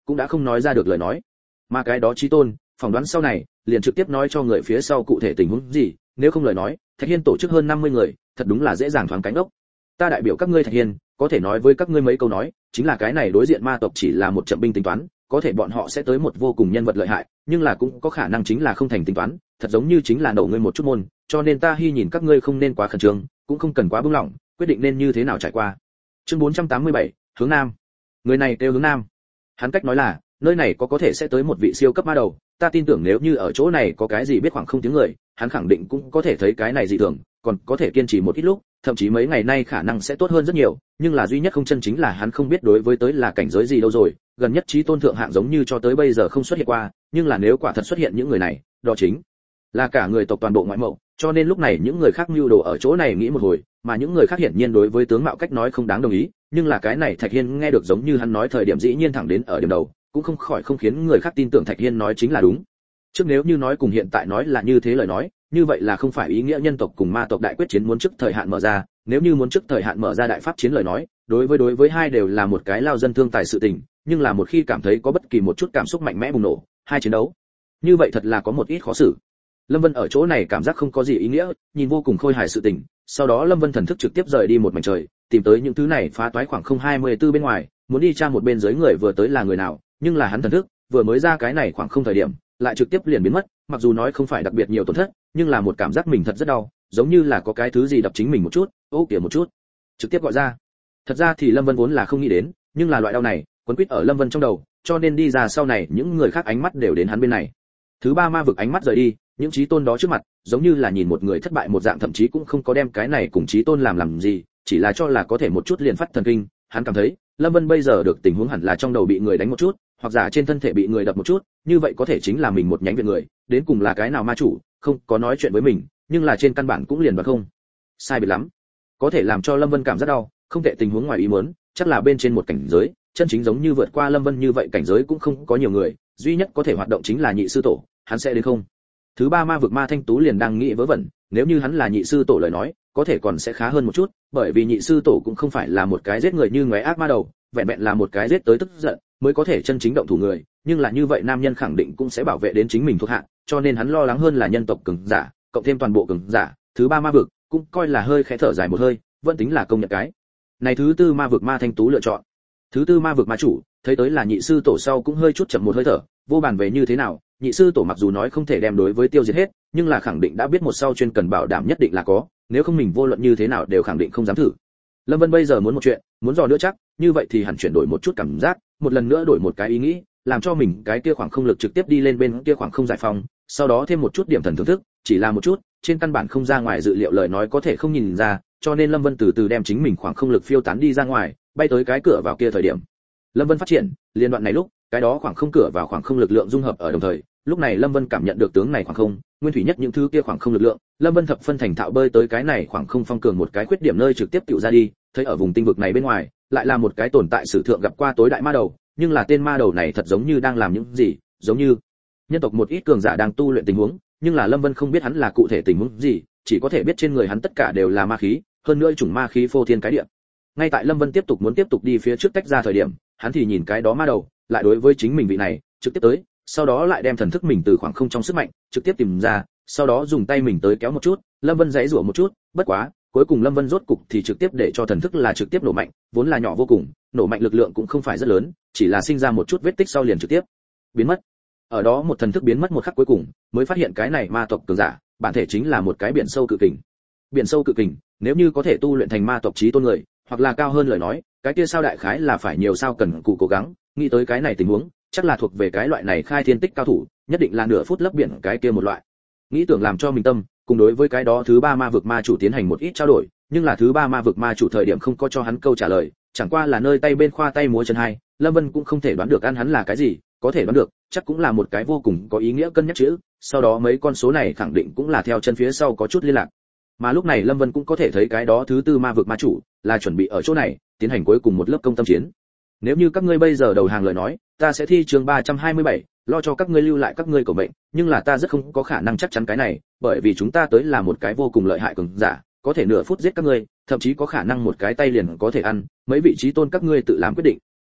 cũng đã không nói ra được lời nói. Mà cái đó chí tôn, phỏng đoán sau này, liền trực tiếp nói cho người phía sau cụ thể tình huống gì, nếu không lời nói, Thạch Hiên tổ chức hơn 50 người, thật đúng là dễ dàng thoáng cánh ốc. Ta đại biểu các ngươi Thạch Hiên, có thể nói với các ngươi mấy câu nói, chính là cái này đối diện ma tộc chỉ là một trận binh tính toán, có thể bọn họ sẽ tới một vô cùng nhân vật lợi hại, nhưng là cũng có khả năng chính là không thành tính toán, thật giống như chính là nổ ngươi một chút môn, cho nên ta hy nhìn các ngươi không nên quá khẩn trương, cũng không cần quá bướng lỏng, quyết định nên như thế nào trải qua. Chương 487, hướng nam. Người này kêu hướng nam. Hắn cách nói là, nơi này có thể sẽ tới một vị siêu cấp ma đầu, ta tin tưởng nếu như ở chỗ này có cái gì biết khoảng không tiếng người, hắn khẳng định cũng có thể thấy cái này dị thường, còn có thể kiên trì một ít lúc, thậm chí mấy ngày nay khả năng sẽ tốt hơn rất nhiều, nhưng là duy nhất không chân chính là hắn không biết đối với tới là cảnh giới gì đâu rồi, gần nhất chí tôn thượng hạng giống như cho tới bây giờ không xuất hiện qua, nhưng là nếu quả thật xuất hiện những người này, đó chính là cả người tộc toàn bộ ngoại mộ, cho nên lúc này những người khác mưu đồ ở chỗ này nghĩ một hồi, mà những người khác hiển nhiên đối với tướng mạo cách nói không đáng đồng ý, nhưng là cái này Thạch Hiên nghe được giống như hắn nói thời điểm dĩ nhiên thẳng đến ở điểm đầu, cũng không khỏi không khiến người khác tin tưởng Thạch Hiên nói chính là đúng. Trước nếu như nói cùng hiện tại nói là như thế lời nói, như vậy là không phải ý nghĩa nhân tộc cùng ma tộc đại quyết chiến muốn trước thời hạn mở ra, nếu như muốn trước thời hạn mở ra đại pháp chiến lời nói, đối với hai đều là một cái lao dân thương tài sự tình, nhưng là một khi cảm thấy có bất kỳ một chút cảm xúc mạnh mẽ bùng nổ, hai chiến đấu, như vậy thật là có một ít khó xử. Lâm Vân ở chỗ này cảm giác không có gì ý nghĩa, nhìn vô cùng khôi hài sự tình, sau đó Lâm Vân thần thức trực tiếp rời đi một mảnh trời, tìm tới những thứ này phá toái khoảng 024 bên ngoài, muốn đi tra một bên dưới người vừa tới là người nào, nhưng là hắn thần thức vừa mới ra cái này khoảng không thời điểm, lại trực tiếp liền biến mất, mặc dù nói không phải đặc biệt nhiều tổn thất, nhưng là một cảm giác mình thật rất đau, giống như là có cái thứ gì đập chính mình một chút, ô kìa một chút, trực tiếp gọi ra. Thật ra thì Lâm Vân vốn là không nghĩ đến, nhưng là loại đau này, quấn quýt ở Lâm Vân trong đầu, cho nên đi ra sau này những người khác ánh mắt đều đến hắn bên này. Thứ ba ma vực ánh mắt rời đi, những chí tôn đó trước mặt, giống như là nhìn một người thất bại một dạng, thậm chí cũng không có đem cái này cùng chí tôn làm gì, chỉ là cho là có thể một chút liền phát thần kinh, hắn cảm thấy, Lâm Vân bây giờ được tình huống hẳn là trong đầu bị người đánh một chút, hoặc giả trên thân thể bị người đập một chút, như vậy có thể chính là mình một nhánh viện người, đến cùng là cái nào ma chủ, không có nói chuyện với mình, nhưng là trên căn bản cũng liền và không sai biệt lắm, có thể làm cho Lâm Vân cảm rất đau, không tệ tình huống ngoài ý muốn, chắc là bên trên một cảnh giới, chân chính giống như vượt qua Lâm Vân như vậy cảnh giới cũng không có nhiều người, duy nhất có thể hoạt động chính là nhị sư tổ, hắn sẽ đến không? Thứ ba ma vực Ma Thanh Tú liền đang nghĩ vớ vẩn, nếu như hắn là nhị sư tổ lời nói, có thể còn sẽ khá hơn một chút, bởi vì nhị sư tổ cũng không phải là một cái giết người như ngoé ác ma đầu, vẹn vẹn là một cái giết tới tức giận, mới có thể chân chính động thủ người, nhưng là như vậy nam nhân khẳng định cũng sẽ bảo vệ đến chính mình thuộc hạ, cho nên hắn lo lắng hơn là nhân tộc cường giả, cộng thêm toàn bộ cường giả, thứ ba ma vực, cũng coi là hơi khẽ thở dài một hơi, vẫn tính là công nhận cái. Này thứ tư ma vực Ma Thanh Tú lựa chọn. Thứ tư ma vực ma chủ, thấy tới là nhị sư tổ sau cũng hơi chút chậm một hơi thở, vô bàn về như thế nào, nhị sư tổ mặc dù nói không thể đem đối với tiêu diệt hết, nhưng là khẳng định đã biết một sau chuyên cần bảo đảm nhất định là có, nếu không mình vô luận như thế nào đều khẳng định không dám thử. Lâm Vân bây giờ muốn một chuyện, muốn dò nữa chắc, như vậy thì hẳn chuyển đổi một chút cảm giác, một lần nữa đổi một cái ý nghĩ, làm cho mình cái kia khoảng không lực trực tiếp đi lên bên kia khoảng không giải phóng, sau đó thêm một chút điểm thần thưởng thức, chỉ là một chút, trên căn bản không ra ngoài dự liệu lời nói có thể không nhìn ra, cho nên Lâm Vân từ từ đem chính mình khoảng không lực phiêu tán đi ra ngoài, bay tới cái cửa vào kia thời điểm. Lâm Vân phát triển, liên đoạn này lúc, cái đó khoảng không cửa vào khoảng không lực lượng dung hợp ở đồng thời, lúc này Lâm Vân cảm nhận được tướng này khoảng không, nguyên thủy nhất những thứ kia khoảng không lực lượng, Lâm Vân thập phân thành thạo bơi tới cái này khoảng không phong cường một cái khuyết điểm nơi trực tiếp tụ ra đi, thấy ở vùng tinh vực này bên ngoài, lại là một cái tồn tại sử thượng gặp qua tối đại ma đầu, nhưng là tên ma đầu này thật giống như đang làm những gì, giống như nhân tộc một ít cường giả đang tu luyện tình huống, nhưng là Lâm Vân không biết hắn là cụ thể tình huống gì, chỉ có thể biết trên người hắn tất cả đều là ma khí, hơn nữa chủng ma khí phô thiên cái địa. Ngay tại Lâm Vân tiếp tục đi phía trước tách ra thời điểm, hắn thì nhìn cái đó ma đầu, lại đối với chính mình vị này, trực tiếp tới, sau đó lại đem thần thức mình từ khoảng không trong sức mạnh, trực tiếp tìm ra, sau đó dùng tay mình tới kéo một chút, Lâm Vân giãy giụa một chút, bất quá, cuối cùng Lâm Vân rốt cục thì trực tiếp để cho thần thức là trực tiếp nổ mạnh, vốn là nhỏ vô cùng, nổ mạnh lực lượng cũng không phải rất lớn, chỉ là sinh ra một chút vết tích sau liền trực tiếp biến mất. Ở đó một thần thức biến mất một khắc cuối cùng, mới phát hiện cái này ma tộc cường giả, bản thể chính là một cái biển sâu cự kình. Biển sâu cự kình, nếu như có thể tu luyện thành ma tộc chí tôn người, hoặc là cao hơn lời nói, cái kia sao đại khái là phải nhiều sao cần cù cố gắng, nghĩ tới cái này tình huống, chắc là thuộc về cái loại này khai thiên tích cao thủ, nhất định là nửa phút lấp biển cái kia một loại. Nghĩ tưởng làm cho mình tâm, cùng đối với cái đó thứ ba ma vực ma chủ tiến hành một ít trao đổi, nhưng là thứ ba ma vực ma chủ thời điểm không có cho hắn câu trả lời, chẳng qua là nơi tay bên khoa tay múa chân hai, Lâm Vân cũng không thể đoán được ăn hắn là cái gì, có thể đoán được, chắc cũng là một cái vô cùng có ý nghĩa cân nhắc chữ, sau đó mấy con số này khẳng định cũng là theo chân phía sau có chút liên lạc. Mà lúc này Lâm Vân cũng có thể thấy cái đó thứ tư ma vực ma chủ, là chuẩn bị ở chỗ này, tiến hành cuối cùng một lớp công tâm chiến. Nếu như các ngươi bây giờ đầu hàng lời nói, ta sẽ thi chương 327, lo cho các ngươi lưu lại các ngươi của mệnh, nhưng là ta rất không có khả năng chắc chắn cái này, bởi vì chúng ta tới là một cái vô cùng lợi hại cường giả, có thể nửa phút giết các ngươi, thậm chí có khả năng một cái tay liền có thể ăn, mấy vị trí tôn các ngươi tự làm quyết định.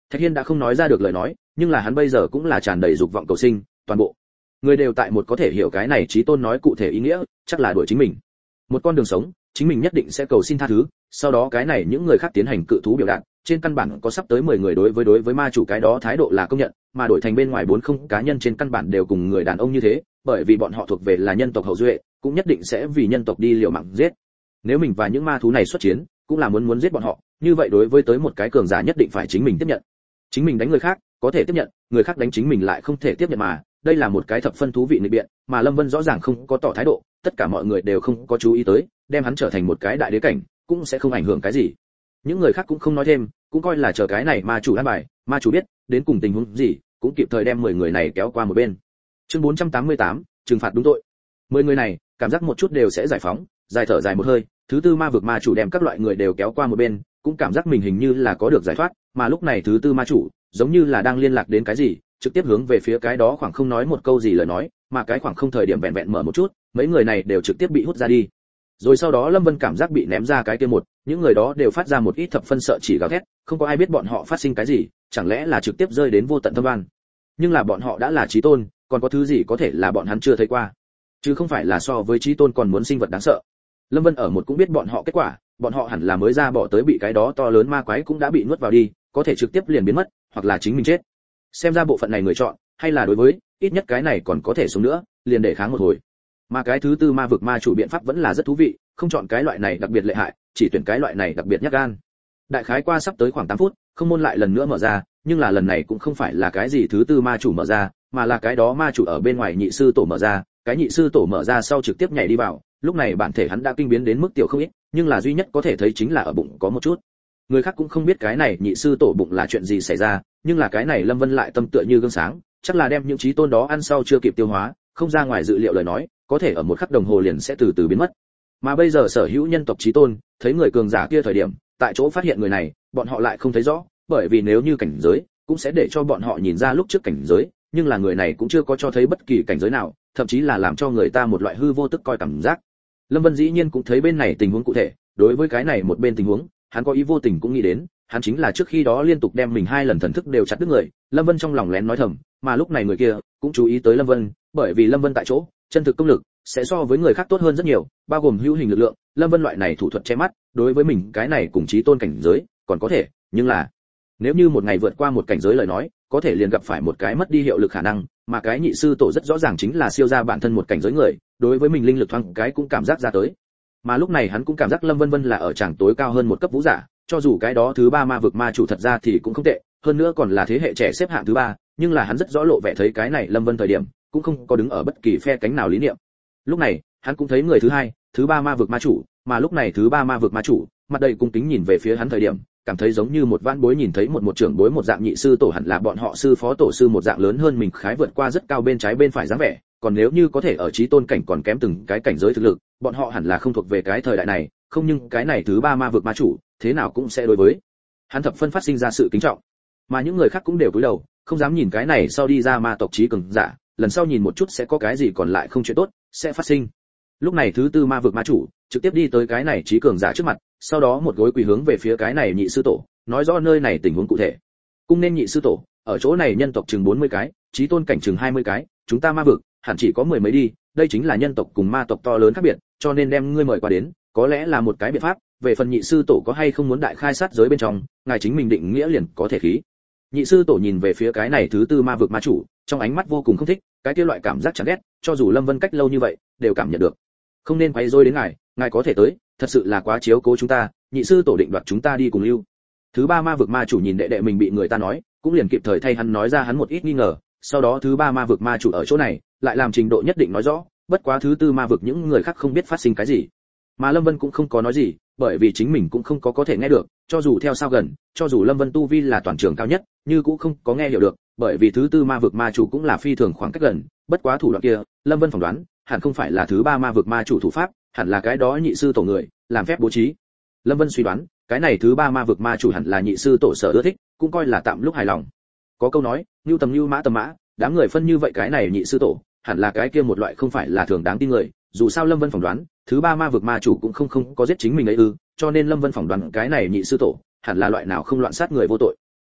Thạch Hiên đã không nói ra được lời nói, nhưng là hắn bây giờ cũng là tràn đầy dục vọng cầu sinh, toàn bộ người đều tại một có thể hiểu cái này Chí Tôn nói cụ thể ý nghĩa, chắc là đuổi chính mình một con đường sống, chính mình nhất định sẽ cầu xin tha thứ, sau đó cái này những người khác tiến hành cự thú biểu đạt, trên căn bản có sắp tới 10 người đối với ma chủ cái đó thái độ là công nhận, mà đổi thành bên ngoài 40 cá nhân trên căn bản đều cùng người đàn ông như thế, bởi vì bọn họ thuộc về là nhân tộc hậu duệ, cũng nhất định sẽ vì nhân tộc đi liều mạng giết. Nếu mình và những ma thú này xuất chiến, cũng là muốn giết bọn họ, như vậy đối với tới một cái cường giả nhất định phải chính mình tiếp nhận. Chính mình đánh người khác, có thể tiếp nhận, người khác đánh chính mình lại không thể tiếp nhận mà, đây là một cái thập phân thú vị nghịch biện, mà Lâm Vân rõ ràng không có tỏ thái độ, tất cả mọi người đều không có chú ý tới, đem hắn trở thành một cái đại đế cảnh, cũng sẽ không ảnh hưởng cái gì. Những người khác cũng không nói thêm, cũng coi là chờ cái này ma chủ an bài, ma chủ biết đến cùng tình huống gì, cũng kịp thời đem 10 người này kéo qua một bên. Chương 488, trừng phạt đúng tội. 10 người này, cảm giác một chút đều sẽ giải phóng, dài thở dài một hơi, thứ tư ma vực ma chủ đem các loại người đều kéo qua một bên, cũng cảm giác mình hình như là có được giải thoát, mà lúc này thứ tư ma chủ, giống như là đang liên lạc đến cái gì, trực tiếp hướng về phía cái đó khoảng không nói một câu gì lời nói, mà cái khoảng không thời điểm vẹn vẹn mở một chút, mấy người này đều trực tiếp bị hút ra đi. Rồi sau đó Lâm Vân cảm giác bị ném ra cái kia một, những người đó đều phát ra một ít thập phân sợ chỉ gào thét, không có ai biết bọn họ phát sinh cái gì, chẳng lẽ là trực tiếp rơi đến vô tận thâm van. Nhưng là bọn họ đã là chí tôn, còn có thứ gì có thể là bọn hắn chưa thấy qua, chứ không phải là so với chí tôn còn muốn sinh vật đáng sợ. Lâm Vân ở một cũng biết bọn họ kết quả, bọn họ hẳn là mới ra bỏ tới bị cái đó to lớn ma quái cũng đã bị nuốt vào đi, có thể trực tiếp liền biến mất, hoặc là chính mình chết. Xem ra bộ phận này người chọn, hay là đối với, ít nhất cái này còn có thể sống nữa, liền để kháng một hồi. Mà cái thứ tư ma vực ma chủ biện pháp vẫn là rất thú vị, không chọn cái loại này đặc biệt lợi hại, chỉ tuyển cái loại này đặc biệt nhát gan. Đại khái qua sắp tới khoảng 8 phút, không môn lại lần nữa mở ra, nhưng là lần này cũng không phải là cái gì thứ tư ma chủ mở ra, mà là cái đó ma chủ ở bên ngoài nhị sư tổ mở ra, cái nhị sư tổ mở ra sau trực tiếp nhảy đi vào, lúc này bản thể hắn đã kinh biến đến mức tiểu không ít, nhưng là duy nhất có thể thấy chính là ở bụng có một chút. Người khác cũng không biết cái này nhị sư tổ bụng là chuyện gì xảy ra, nhưng là cái này Lâm Vân lại tâm tựa như gương sáng, chắc là đem những chí tôn đó ăn sau chưa kịp tiêu hóa, không ra ngoài dự liệu lời nói, có thể ở một khắc đồng hồ liền sẽ từ từ biến mất. Mà bây giờ sở hữu nhân tộc chí tôn, thấy người cường giả kia thời điểm, tại chỗ phát hiện người này, bọn họ lại không thấy rõ, bởi vì nếu như cảnh giới, cũng sẽ để cho bọn họ nhìn ra lúc trước cảnh giới, nhưng là người này cũng chưa có cho thấy bất kỳ cảnh giới nào, thậm chí là làm cho người ta một loại hư vô tức coi cảm giác. Lâm Vân dĩ nhiên cũng thấy bên này tình huống cụ thể, đối với cái này một bên tình huống, hắn có ý vô tình cũng nghĩ đến, hắn chính là trước khi đó liên tục đem mình 2 lần thần thức đều chặt đứt người. Lâm Vân trong lòng lén nói thầm, mà lúc này người kia cũng chú ý tới Lâm Vân, bởi vì Lâm Vân tại chỗ, chân thực công lực sẽ so với người khác tốt hơn rất nhiều, bao gồm hữu hình lực lượng, Lâm Vân loại này thủ thuật che mắt, đối với mình cái này cùng chí tôn cảnh giới, còn có thể, nhưng là nếu như một ngày vượt qua một cảnh giới lời nói, có thể liền gặp phải một cái mất đi hiệu lực khả năng, mà cái nhị sư tổ rất rõ ràng chính là siêu ra bản thân một cảnh giới người, đối với mình linh lực thoáng cái cũng cảm giác ra tới. Mà lúc này hắn cũng cảm giác Lâm Vân Vân là ở tràng tối cao hơn một cấp vũ giả, cho dù cái đó thứ ba ma vực ma chủ thật ra thì cũng không tệ, hơn nữa còn là thế hệ trẻ xếp hạng thứ 3, nhưng là hắn rất rõ lộ vẻ thấy cái này Lâm Vân thời điểm, cũng không có đứng ở bất kỳ phe cánh nào lý niệm. Lúc này, hắn cũng thấy người thứ 2, thứ 3 ma vực ma chủ, mà lúc này thứ 3 ma vực ma chủ, mặt đầy cung kính nhìn về phía hắn thời điểm, cảm thấy giống như một vãn bối nhìn thấy một trưởng bối một dạng nhị sư tổ, hẳn là bọn họ sư phó tổ sư một dạng lớn hơn mình khái vượt qua rất cao bên trái bên phải dáng vẻ, còn nếu như có thể ở chí tôn cảnh còn kém từng cái cảnh giới thực lực, bọn họ hẳn là không thuộc về cái thời đại này, không, nhưng cái này thứ 3 ma vực ma chủ, thế nào cũng sẽ đối với hắn thập phân phát sinh ra sự kính trọng. Mà những người khác cũng đều cúi đầu, không dám nhìn cái này sau đi ra ma tộc chí cường giả, lần sau nhìn một chút sẽ có cái gì còn lại không chuyện tốt sẽ phát sinh. Lúc này thứ tư ma vực ma chủ trực tiếp đi tới cái này chí cường giả trước mặt, sau đó một gối quỳ hướng về phía cái này nhị sư tổ, nói rõ nơi này tình huống cụ thể. Cung nên nhị sư tổ, ở chỗ này nhân tộc chừng 40 cái, chí tôn cảnh chừng 20 cái, chúng ta ma vực hẳn chỉ có 10 mấy đi, đây chính là nhân tộc cùng ma tộc to lớn khác biệt, cho nên đem ngươi mời qua đến, có lẽ là một cái biện pháp. Về phần nhị sư tổ có hay không muốn đại khai sát giới bên trong, ngài chính mình định nghĩa liền có thể khí. Nhị sư tổ nhìn về phía cái này thứ tư ma vực ma chủ, trong ánh mắt vô cùng không thích, cái kia loại cảm giác chán ghét, cho dù Lâm Vân cách lâu như vậy, đều cảm nhận được. Không nên quay rối đến ngài có thể tới, thật sự là quá chiếu cố chúng ta, nhị sư tổ định đoạt chúng ta đi cùng lưu. Thứ ba ma vực ma chủ nhìn đệ đệ mình bị người ta nói, cũng liền kịp thời thay hắn nói ra hắn một ít nghi ngờ, sau đó thứ ba ma vực ma chủ ở chỗ này, lại làm trình độ nhất định nói rõ, bất quá thứ tư ma vực những người khác không biết phát sinh cái gì. Mà Lâm Vân cũng không có nói gì, bởi vì chính mình cũng không có thể nghe được, cho dù theo sao gần, cho dù Lâm Vân tu vi là toàn trường cao nhất, như cũng không có nghe hiểu được, bởi vì thứ tư ma vực ma chủ cũng là phi thường khoảng cách gần, bất quá thủ đoạn kia, Lâm Vân phỏng đoán, hẳn không phải là thứ ba ma vực ma chủ thủ pháp, hẳn là cái đó nhị sư tổ người làm phép bố trí. Lâm Vân suy đoán, cái này thứ ba ma vực ma chủ hẳn là nhị sư tổ sở ưa thích, cũng coi là tạm lúc hài lòng. Có câu nói, nưu tầm nưu mã tầm mã, đám người phân như vậy cái này nhị sư tổ, hẳn là cái kia một loại không phải là thường đáng tin người, dù sao Lâm Vân phỏng đoán, thứ ba ma vực ma chủ cũng không có giết chính mình ấy ư, cho nên Lâm Vân phỏng đoán cái này nhị sư tổ, hẳn là loại nào không loạn sát người vô tội.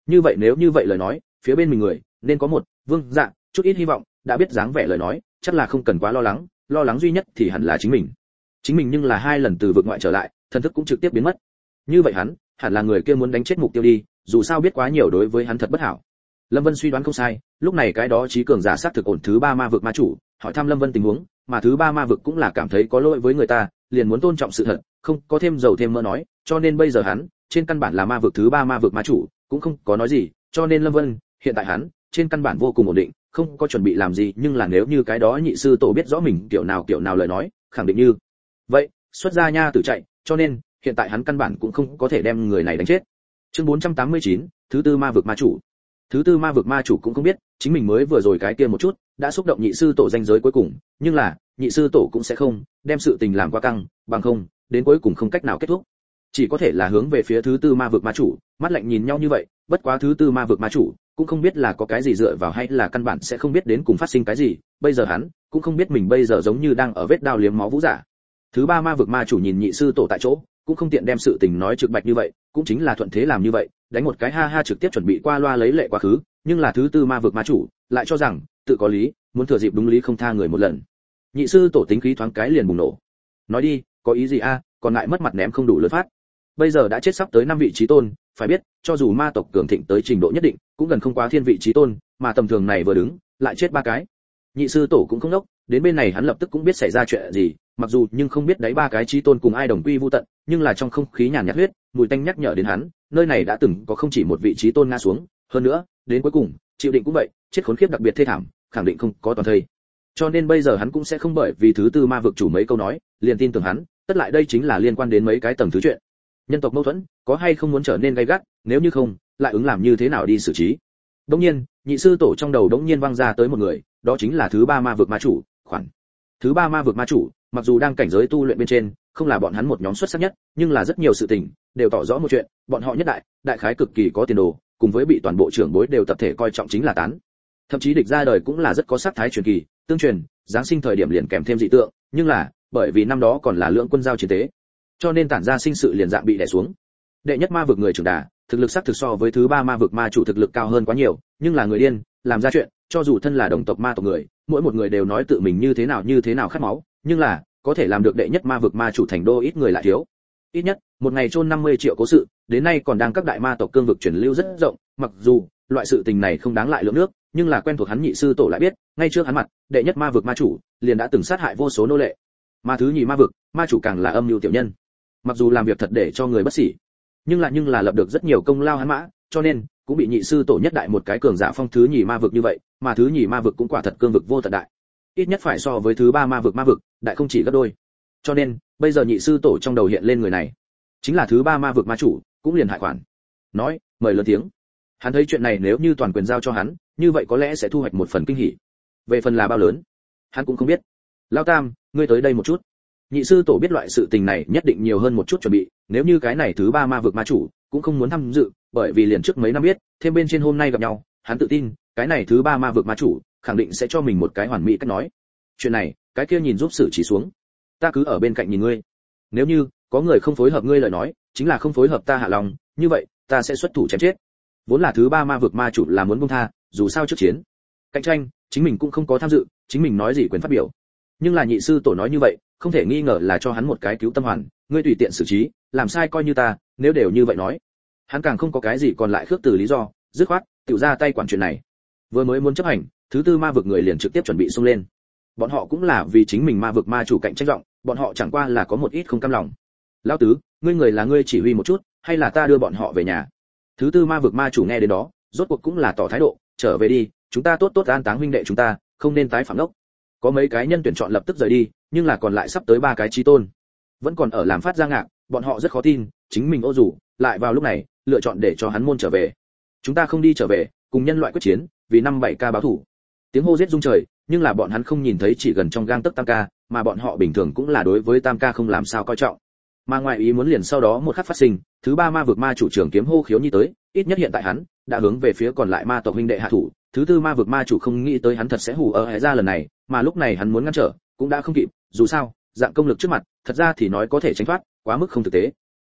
Như vậy nếu như vậy lời nói, phía bên mình người nên có một vương dạ chút ít hy vọng, đã biết dáng vẻ lời nói, chắc là không cần quá lo lắng duy nhất thì hẳn là chính mình nhưng là 2 lần từ vực ngoại trở lại, thần thức cũng trực tiếp biến mất. Như vậy hắn hẳn là người kia muốn đánh chết mục tiêu đi, dù sao biết quá nhiều đối với hắn thật bất hảo. Lâm Vân suy đoán không sai, lúc này cái đó trí cường giả sát thực ổn thứ 3 ma vực ma chủ, hỏi thăm Lâm Vân tình huống, mà thứ 3 ma vực cũng là cảm thấy có lỗi với người ta, liền muốn tôn trọng sự thật, không có thêm dầu thêm mỡ nói, cho nên bây giờ hắn, trên căn bản là ma vực thứ 3 ma vực ma chủ, cũng không có nói gì, cho nên Lâm Vân, hiện tại hắn, trên căn bản vô cùng ổn định, không có chuẩn bị làm gì, nhưng là nếu như cái đó nhị sư tổ biết rõ mình kiểu nào lời nói, khẳng định như vậy, xuất ra nha tử chạy, cho nên hiện tại hắn căn bản cũng không có thể đem người này đánh chết. Chương 489, thứ tư ma vực ma chủ. Thứ tư ma vực ma chủ cũng không biết, chính mình mới vừa rồi cái kia một chút, đã xúc động nhị sư tổ danh giới cuối cùng, nhưng là, nhị sư tổ cũng sẽ không đem sự tình làm quá căng, bằng không, đến cuối cùng không cách nào kết thúc. Chỉ có thể là hướng về phía thứ tư ma vực ma chủ, mắt lạnh nhìn nhau như vậy, bất quá thứ tư ma vực ma chủ cũng không biết là có cái gì dựa vào hay là căn bản sẽ không biết đến cùng phát sinh cái gì, bây giờ hắn cũng không biết mình bây giờ giống như đang ở vết đao liếm máu vũ giả. Thứ ba ma vực ma chủ nhìn nhị sư tổ tại chỗ, cũng không tiện đem sự tình nói trực bạch như vậy, cũng chính là thuận thế làm như vậy, đánh một cái ha ha trực tiếp chuẩn bị qua loa lấy lệ quá khứ, nhưng là thứ tư ma vực ma chủ lại cho rằng tự có lý, muốn thừa dịp đúng lý không tha người một lần. Nhị sư tổ tính khí thoáng cái liền bùng nổ. Nói đi, có ý gì a, còn lại mất mặt ném không đủ lớn phát. Bây giờ đã chết sắp tới 5 vị chí tôn, phải biết, cho dù ma tộc cường thịnh tới trình độ nhất định, cũng gần không quá thiên vị chí tôn, mà tầm thường này vừa đứng, lại chết 3 cái. Nhị sư tổ cũng không đốc, đến bên này hắn lập tức cũng biết xảy ra chuyện gì, mặc dù nhưng không biết đấy 3 cái chí tôn cùng ai đồng quy vu tận, nhưng là trong không khí nhàn nhạt huyết, mùi tanh nhắc nhở đến hắn, nơi này đã từng có không chỉ một vị chí tôn ngã xuống, hơn nữa, đến cuối cùng, chịu định cũng vậy, chết khốn khiếp đặc biệt thê thảm, khẳng định không có toàn thây. Cho nên bây giờ hắn cũng sẽ không bởi vì thứ tư ma vực chủ mấy câu nói, liền tin tưởng hắn, tất lại đây chính là liên quan đến mấy cái tầng thứ chuyện. Nhân tộc mâu thuẫn, có hay không muốn trở nên gay gắt, nếu như không, lại ứng làm như thế nào đi xử trí. Đống nhiên, nhị sư tổ trong đầu đống nhiên vang ra tới một người, đó chính là thứ ba ma vực ma chủ, khoản. Thứ ba ma vực ma chủ, mặc dù đang cảnh giới tu luyện bên trên, không là bọn hắn một nhóm xuất sắc nhất, nhưng là rất nhiều sự tình đều tỏ rõ một chuyện, bọn họ nhất đại khái cực kỳ có tiền đồ, cùng với bị toàn bộ trưởng bối đều tập thể coi trọng chính là tán. Thậm chí địch ra đời cũng là rất có sắc thái truyền kỳ, tương truyền, giáng sinh thời điểm liền kèm thêm dị tượng, nhưng là, bởi vì năm đó còn là lượng quân giao chiến tế, cho nên tản ra sinh sự liền dạng bị đè xuống. Đệ nhất ma vực người trưởng đà, thực lực sắc thực so với thứ ba ma vực ma chủ thực lực cao hơn quá nhiều, nhưng là người điên, làm ra chuyện, cho dù thân là đồng tộc ma tộc người, mỗi một người đều nói tự mình như thế nào khát máu, nhưng là, có thể làm được đệ nhất ma vực ma chủ thành đô ít người lại thiếu. Ít nhất, một ngày chôn 50 triệu cố sự, đến nay còn đang các đại ma tộc cương vực truyền lưu rất rộng, mặc dù loại sự tình này không đáng lại lượng nước, nhưng là quen thuộc hắn nhị sư tổ lại biết, ngay trước hắn mặt, đệ nhất ma vực ma chủ liền đã từng sát hại vô số nô lệ. Mà thứ nhì ma vực, ma chủ càng là âm mưu tiểu nhân. Mặc dù làm việc thật để cho người bất xỉ, nhưng là lập được rất nhiều công lao hắn mã, cho nên cũng bị nhị sư tổ nhất đại một cái cường giả phong thứ nhì ma vực như vậy, mà thứ nhì ma vực cũng quả thật cương vực vô tận đại. Ít nhất phải so với thứ ba ma vực đại không chỉ gấp đôi. Cho nên, bây giờ nhị sư tổ trong đầu hiện lên người này, chính là thứ ba ma vực ma chủ, cũng liền hại khoản. Nói, mời lớn tiếng. Hắn thấy chuyện này nếu như toàn quyền giao cho hắn, như vậy có lẽ sẽ thu hoạch một phần kinh hỉ. Về phần là bao lớn, hắn cũng không biết. Lão Tam, ngươi tới đây một chút. Nhị sư tổ biết loại sự tình này nhất định nhiều hơn một chút chuẩn bị, nếu như cái này thứ ba ma vực ma chủ cũng không muốn tham dự, bởi vì liền trước mấy năm biết, thêm bên trên hôm nay gặp nhau, hắn tự tin, cái này thứ ba ma vực ma chủ khẳng định sẽ cho mình một cái hoàn mỹ cách nói. Chuyện này, cái kia nhìn giúp xử trí xuống. Ta cứ ở bên cạnh nhìn ngươi. Nếu như có người không phối hợp ngươi lời nói, chính là không phối hợp ta hạ lòng, như vậy, ta sẽ xuất thủ chém chết. Vốn là thứ ba ma vực ma chủ là muốn buông tha, dù sao trước chiến cạnh tranh, chính mình cũng không có tham dự, chính mình nói gì quyền phát biểu. Nhưng là nhị sư tổ nói như vậy, không thể nghi ngờ là cho hắn một cái cứu tâm hoàn, ngươi tùy tiện xử trí, làm sai coi như ta, nếu đều như vậy nói. Hắn càng không có cái gì còn lại khước từ lý do, dứt khoát, tiểu ra tay quản chuyện này. Vừa mới muốn chấp hành, thứ tư ma vực người liền trực tiếp chuẩn bị xông lên. Bọn họ cũng là vì chính mình ma vực ma chủ cạnh tranh rộng, bọn họ chẳng qua là có một ít không cam lòng. Lão tứ, ngươi người là ngươi chỉ huy một chút, hay là ta đưa bọn họ về nhà? Thứ tư ma vực ma chủ nghe đến đó, rốt cuộc cũng là tỏ thái độ, trở về đi, chúng ta tốt an táng huynh đệ chúng ta, không nên tái phạm đốc. Có mấy cái nhân tuyển chọn lập tức rời đi, nhưng là còn lại sắp tới 3 cái chí tôn, vẫn còn ở làm phát ra ngạc, bọn họ rất khó tin, chính mình ô dù, lại vào lúc này, lựa chọn để cho hắn môn trở về. Chúng ta không đi trở về, cùng nhân loại quyết chiến, vì 5-7 ca báo thủ. Tiếng hô giết rung trời, nhưng là bọn hắn không nhìn thấy chỉ gần trong gang tấc Tam ca, mà bọn họ bình thường cũng là đối với Tam ca không làm sao coi trọng. Mà ngoài ý muốn liền sau đó một khắc phát sinh, thứ ba ma vực ma chủ trưởng kiếm hô khiếu như tới, ít nhất hiện tại hắn đã hướng về phía còn lại ma tộc huynh đệ hạ thủ. Thứ tư ma vực ma chủ không nghĩ tới hắn thật sẽ hù ở hệ ra lần này, mà lúc này hắn muốn ngăn trở, cũng đã không kịp, dù sao, dạng công lực trước mặt, thật ra thì nói có thể tránh thoát, quá mức không thực tế.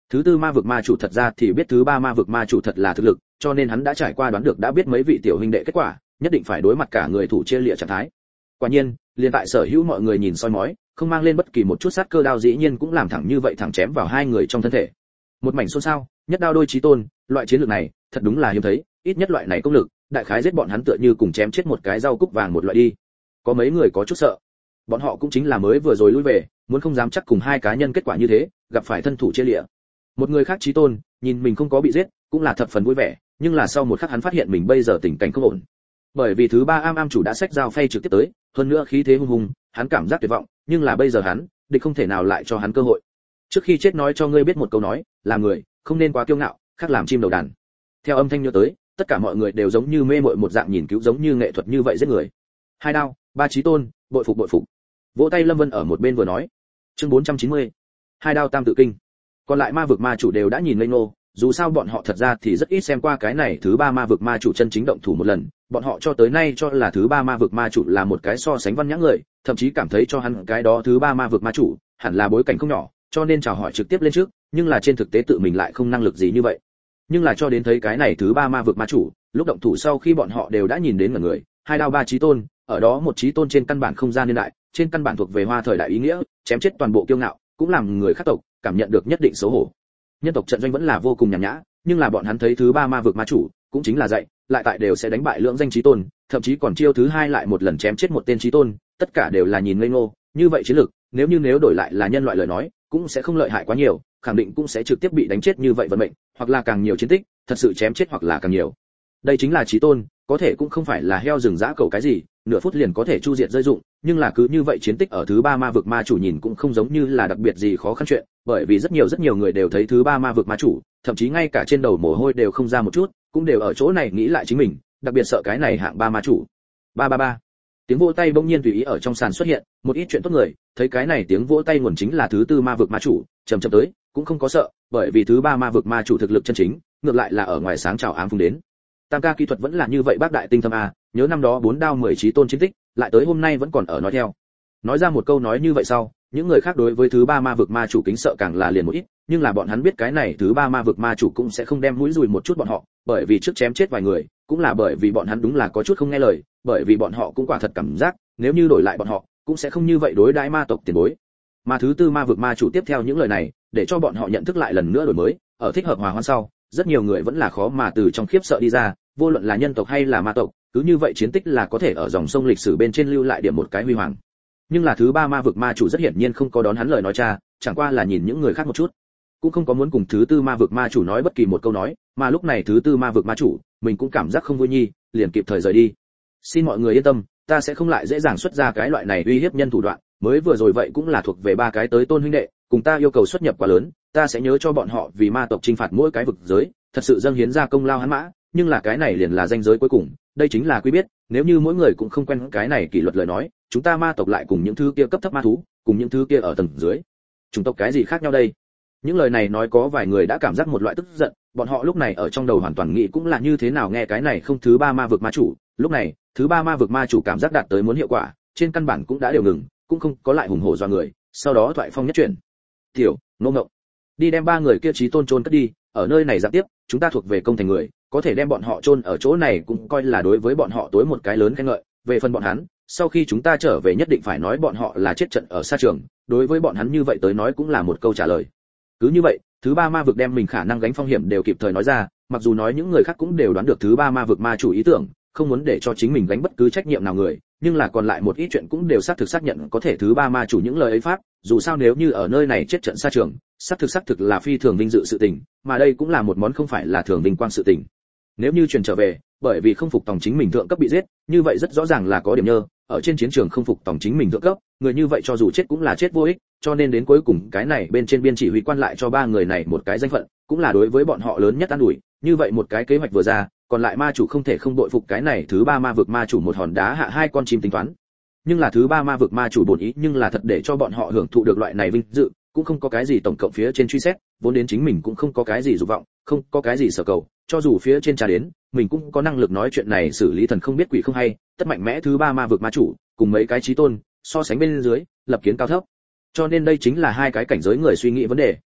Thứ tư ma vực ma chủ thật ra thì biết thứ ba ma vực ma chủ thật là thực lực, cho nên hắn đã trải qua đoán được đã biết mấy vị tiểu huynh đệ kết quả, nhất định phải đối mặt cả người thủ chia lịa trạng thái. Quả nhiên, liền tại sở hữu mọi người nhìn soi mói, không mang lên bất kỳ một chút sát cơ, đao dĩ nhiên cũng làm thẳng như vậy thẳng chém vào hai người trong thân thể. Một mảnh xôn xao, nhất đao đôi chí tôn, loại chiến lược này, thật đúng là hiếm thấy, ít nhất loại này công lực, đại khái giết bọn hắn tựa như cùng chém chết một cái rau cúc vàng một loại đi. Có mấy người có chút sợ. Bọn họ cũng chính là mới vừa rồi lui về, muốn không dám chắc cùng hai cá nhân kết quả như thế, gặp phải thân thủ chia lịa. Một người khác chí tôn, nhìn mình không có bị giết, cũng là thập phần vui vẻ, nhưng là sau một khắc hắn phát hiện mình bây giờ tình cảnh không ổn. Bởi vì thứ ba am chủ đã xách dao phay trực tiếp tới, hơn nữa khí thế hung hùng, hắn cảm giác tuyệt vọng, nhưng là bây giờ hắn, địch không thể nào lại cho hắn cơ hội. Trước khi chết nói cho ngươi biết một câu nói, làm người không nên quá kiêu ngạo, khác làm chim đầu đàn. Theo âm thanh nhớ tới, tất cả mọi người đều giống như mê muội một dạng nhìn cứu giống như nghệ thuật như vậy giết người. Hai đao, ba chí tôn, bội phục bội phục. Vỗ tay Lâm Vân ở một bên vừa nói. Chương 490. Hai đao tam tự kinh. Còn lại ma vực ma chủ đều đã nhìn ngây ngô, dù sao bọn họ thật ra thì rất ít xem qua cái này thứ ba ma vực ma chủ chân chính động thủ một lần, bọn họ cho tới nay cho là thứ ba ma vực ma chủ là một cái so sánh văn nhã người, thậm chí cảm thấy cho hắn cái đó thứ ba ma vực ma chủ hẳn là bối cảnh không nhỏ, cho nên chào hỏi trực tiếp lên trước, nhưng là trên thực tế tự mình lại không năng lực gì như vậy. Nhưng là cho đến thấy cái này thứ ba ma vực ma chủ, lúc động thủ sau khi bọn họ đều đã nhìn đến mọi người, hai đao ba chí tôn, ở đó một chí tôn trên căn bản không gian niên đại, trên căn bản thuộc về hoa thời đại ý nghĩa, chém chết toàn bộ kiêu ngạo, cũng làm người khác tộc cảm nhận được nhất định xấu hổ. Nhân tộc trận doanh vẫn là vô cùng nhàn nhã, nhưng là bọn hắn thấy thứ ba ma vực ma chủ, cũng chính là dạy, lại tại đều sẽ đánh bại lưỡng danh chí tôn, thậm chí còn chiêu thứ hai lại một lần chém chết một tên chí tôn, tất cả đều là nhìn ngây ngô, như vậy chiến lược, nếu đổi lại là nhân loại lời nói, cũng sẽ không lợi hại quá nhiều, khẳng định cũng sẽ trực tiếp bị đánh chết như vậy vận mệnh, hoặc là càng nhiều chiến tích, thật sự chém chết hoặc là càng nhiều. Đây chính là chí tôn, có thể cũng không phải là heo rừng dã cầu cái gì, nửa phút liền có thể chu diệt rơi dụng, nhưng là cứ như vậy chiến tích ở thứ ba ma vực ma chủ nhìn cũng không giống như là đặc biệt gì khó khăn chuyện, bởi vì rất nhiều người đều thấy thứ ba ma vực ma chủ, thậm chí ngay cả trên đầu mồ hôi đều không ra một chút, cũng đều ở chỗ này nghĩ lại chính mình, đặc biệt sợ cái này hạng ba ma chủ. Ba. Tiếng vỗ tay bỗng nhiên tùy ý ở trong sàn xuất hiện, một ít chuyện tốt người, thấy cái này tiếng vỗ tay nguồn chính là thứ tư ma vực ma chủ, chậm tới, cũng không có sợ, bởi vì thứ ba ma vực ma chủ thực lực chân chính, ngược lại là ở ngoài sáng chào ám phung đến. Tam ca kỹ thuật vẫn là như vậy bác đại tinh thâm a, nhớ năm đó 4 đao 10 chí tôn chiến tích, lại tới hôm nay vẫn còn ở nói theo. Nói ra một câu nói như vậy sau, những người khác đối với thứ ba ma vực ma chủ kính sợ càng là liền một ít, nhưng là bọn hắn biết cái này thứ ba ma vực ma chủ cũng sẽ không đem mũi dùi một chút bọn họ, bởi vì trước chém chết vài người, cũng là bởi vì bọn hắn đúng là có chút không nghe lời, bởi vì bọn họ cũng quả thật cảm giác, nếu như đổi lại bọn họ, cũng sẽ không như vậy đối đãi ma tộc tiền bối. Mà thứ tư ma vực ma chủ tiếp theo những lời này, để cho bọn họ nhận thức lại lần nữa đổi mới, ở thích hợp hòa hoãn sau, rất nhiều người vẫn là khó mà từ trong khiếp sợ đi ra, vô luận là nhân tộc hay là ma tộc, cứ như vậy chiến tích là có thể ở dòng sông lịch sử bên trên lưu lại điểm một cái huy hoàng. Nhưng là thứ ba ma vực ma chủ rất hiển nhiên không có đón hắn lời nói cha, chẳng qua là nhìn những người khác một chút, cũng không có muốn cùng thứ tư ma vực ma chủ nói bất kỳ một câu nói, mà lúc này thứ tư ma vực ma chủ, mình cũng cảm giác không vui nhi, liền kịp thời rời đi. Xin mọi người yên tâm, ta sẽ không lại dễ dàng xuất ra cái loại này uy hiếp nhân thủ đoạn, mới vừa rồi vậy cũng là thuộc về ba cái tới tôn huynh đệ, cùng ta yêu cầu xuất nhập quá lớn, ta sẽ nhớ cho bọn họ vì ma tộc chinh phạt mỗi cái vực giới, thật sự dâng hiến ra công lao hắn mã, nhưng là cái này liền là danh giới cuối cùng, đây chính là quy biết, nếu như mỗi người cũng không quen cái này kỷ luật lời nói, chúng ta ma tộc lại cùng những thứ kia cấp thấp ma thú, cùng những thứ kia ở tầng dưới, chúng tộc cái gì khác nhau đây? Những lời này nói có vài người đã cảm giác một loại tức giận, bọn họ lúc này ở trong đầu hoàn toàn nghĩ cũng là như thế nào nghe cái này không thứ ba ma vực ma chủ, lúc này, thứ ba ma vực ma chủ cảm giác đạt tới muốn hiệu quả, trên căn bản cũng đã đều ngừng, cũng không có lại hùng hổ do người, sau đó thoại phong nhất chuyển. Tiểu, Ngô Ngộng, đi đem ba người kia chí tôn chôn cất đi, ở nơi này giáp tiếp, chúng ta thuộc về công thành người, có thể đem bọn họ chôn ở chỗ này cũng coi là đối với bọn họ tối một cái lớn khen ngợi, về phần bọn hắn, sau khi chúng ta trở về nhất định phải nói bọn họ là chết trận ở xa trường, đối với bọn hắn như vậy tới nói cũng là một câu trả lời. Cứ như vậy, thứ ba ma vực đem mình khả năng gánh phong hiểm đều kịp thời nói ra, mặc dù nói những người khác cũng đều đoán được thứ ba ma vực ma chủ ý tưởng, không muốn để cho chính mình gánh bất cứ trách nhiệm nào người, nhưng là còn lại một ít chuyện cũng đều xác nhận có thể thứ ba ma chủ những lời ấy pháp, dù sao nếu như ở nơi này chết trận xa trường, xác thực là phi thường vinh dự sự tình, mà đây cũng là một món không phải là thường vinh quang sự tình. Nếu như truyền trở về, bởi vì không phục tòng chính mình thượng cấp bị giết, như vậy rất rõ ràng là có điểm nhơ, ở trên chiến trường không phục tòng chính mình thượng cấp, người như vậy cho dù chết cũng là chết vô ích, cho nên đến cuối cùng cái này bên trên biên chỉ huy quan lại cho ba người này một cái danh phận, cũng là đối với bọn họ lớn nhất an ủi, như vậy một cái kế hoạch vừa ra, còn lại ma chủ không thể không bội phục cái này thứ ba ma vực ma chủ một hòn đá hạ hai con chim tính toán. Nhưng là thứ ba ma vực ma chủ bổn ý nhưng là thật để cho bọn họ hưởng thụ được loại này vinh dự, cũng không có cái gì tổng cộng phía trên truy xét, vốn đến chính mình cũng không có cái gì dục vọng, không có cái gì sở cầu, cho dù phía trên trà đến, mình cũng có năng lực nói chuyện này xử lý thần không biết quỷ không hay, tất mạnh mẽ thứ ba ma vực ma chủ, cùng mấy cái chí tôn, so sánh bên dưới, lập kiến cao thấp. Cho nên đây chính là hai cái cảnh giới người suy nghĩ vấn đề,